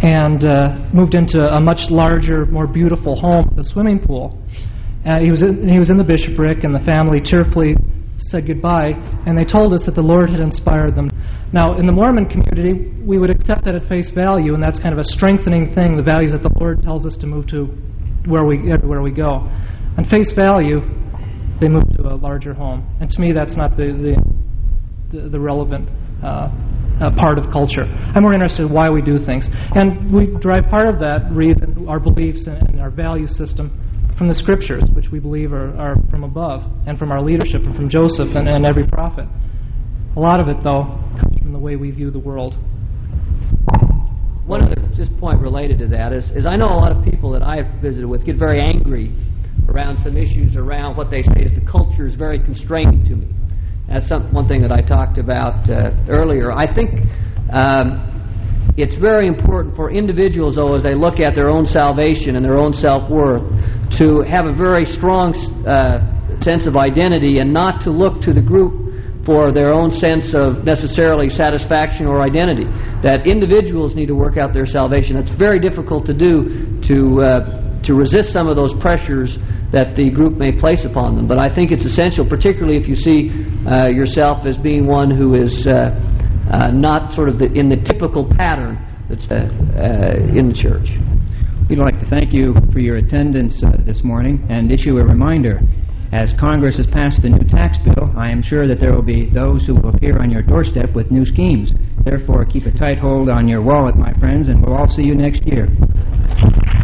and uh, moved into a much larger, more beautiful home with a swimming pool. Uh, he was in, he was in the bishopric, and the family tearfully said goodbye, and they told us that the Lord had inspired them. Now, in the Mormon community, we would accept that at face value, and that's kind of a strengthening thing, the values that the Lord tells us to move to where we everywhere we go. On face value, they move to a larger home, and to me, that's not the the, the, the relevant uh, uh, part of culture. I'm more interested in why we do things, and we derive part of that reason, our beliefs and, and our value system, from the Scriptures, which we believe are, are from above, and from our leadership, and from Joseph and, and every prophet. A lot of it, though, comes from the way we view the world. One other just point related to that is, is I know a lot of people that I've visited with get very angry around some issues around what they say is the culture is very constraining to me. That's some, one thing that I talked about uh, earlier. I think um, it's very important for individuals, though, as they look at their own salvation and their own self-worth, to have a very strong uh, sense of identity and not to look to the group for their own sense of necessarily satisfaction or identity. That individuals need to work out their salvation. It's very difficult to do to uh, to resist some of those pressures that the group may place upon them. But I think it's essential, particularly if you see uh, yourself as being one who is uh, uh, not sort of the, in the typical pattern that's uh, uh, in the church. We'd like to thank you for your attendance uh, this morning and issue a reminder. As Congress has passed the new tax bill, I am sure that there will be those who will appear on your doorstep with new schemes. Therefore, keep a tight hold on your wallet, my friends, and we'll all see you next year.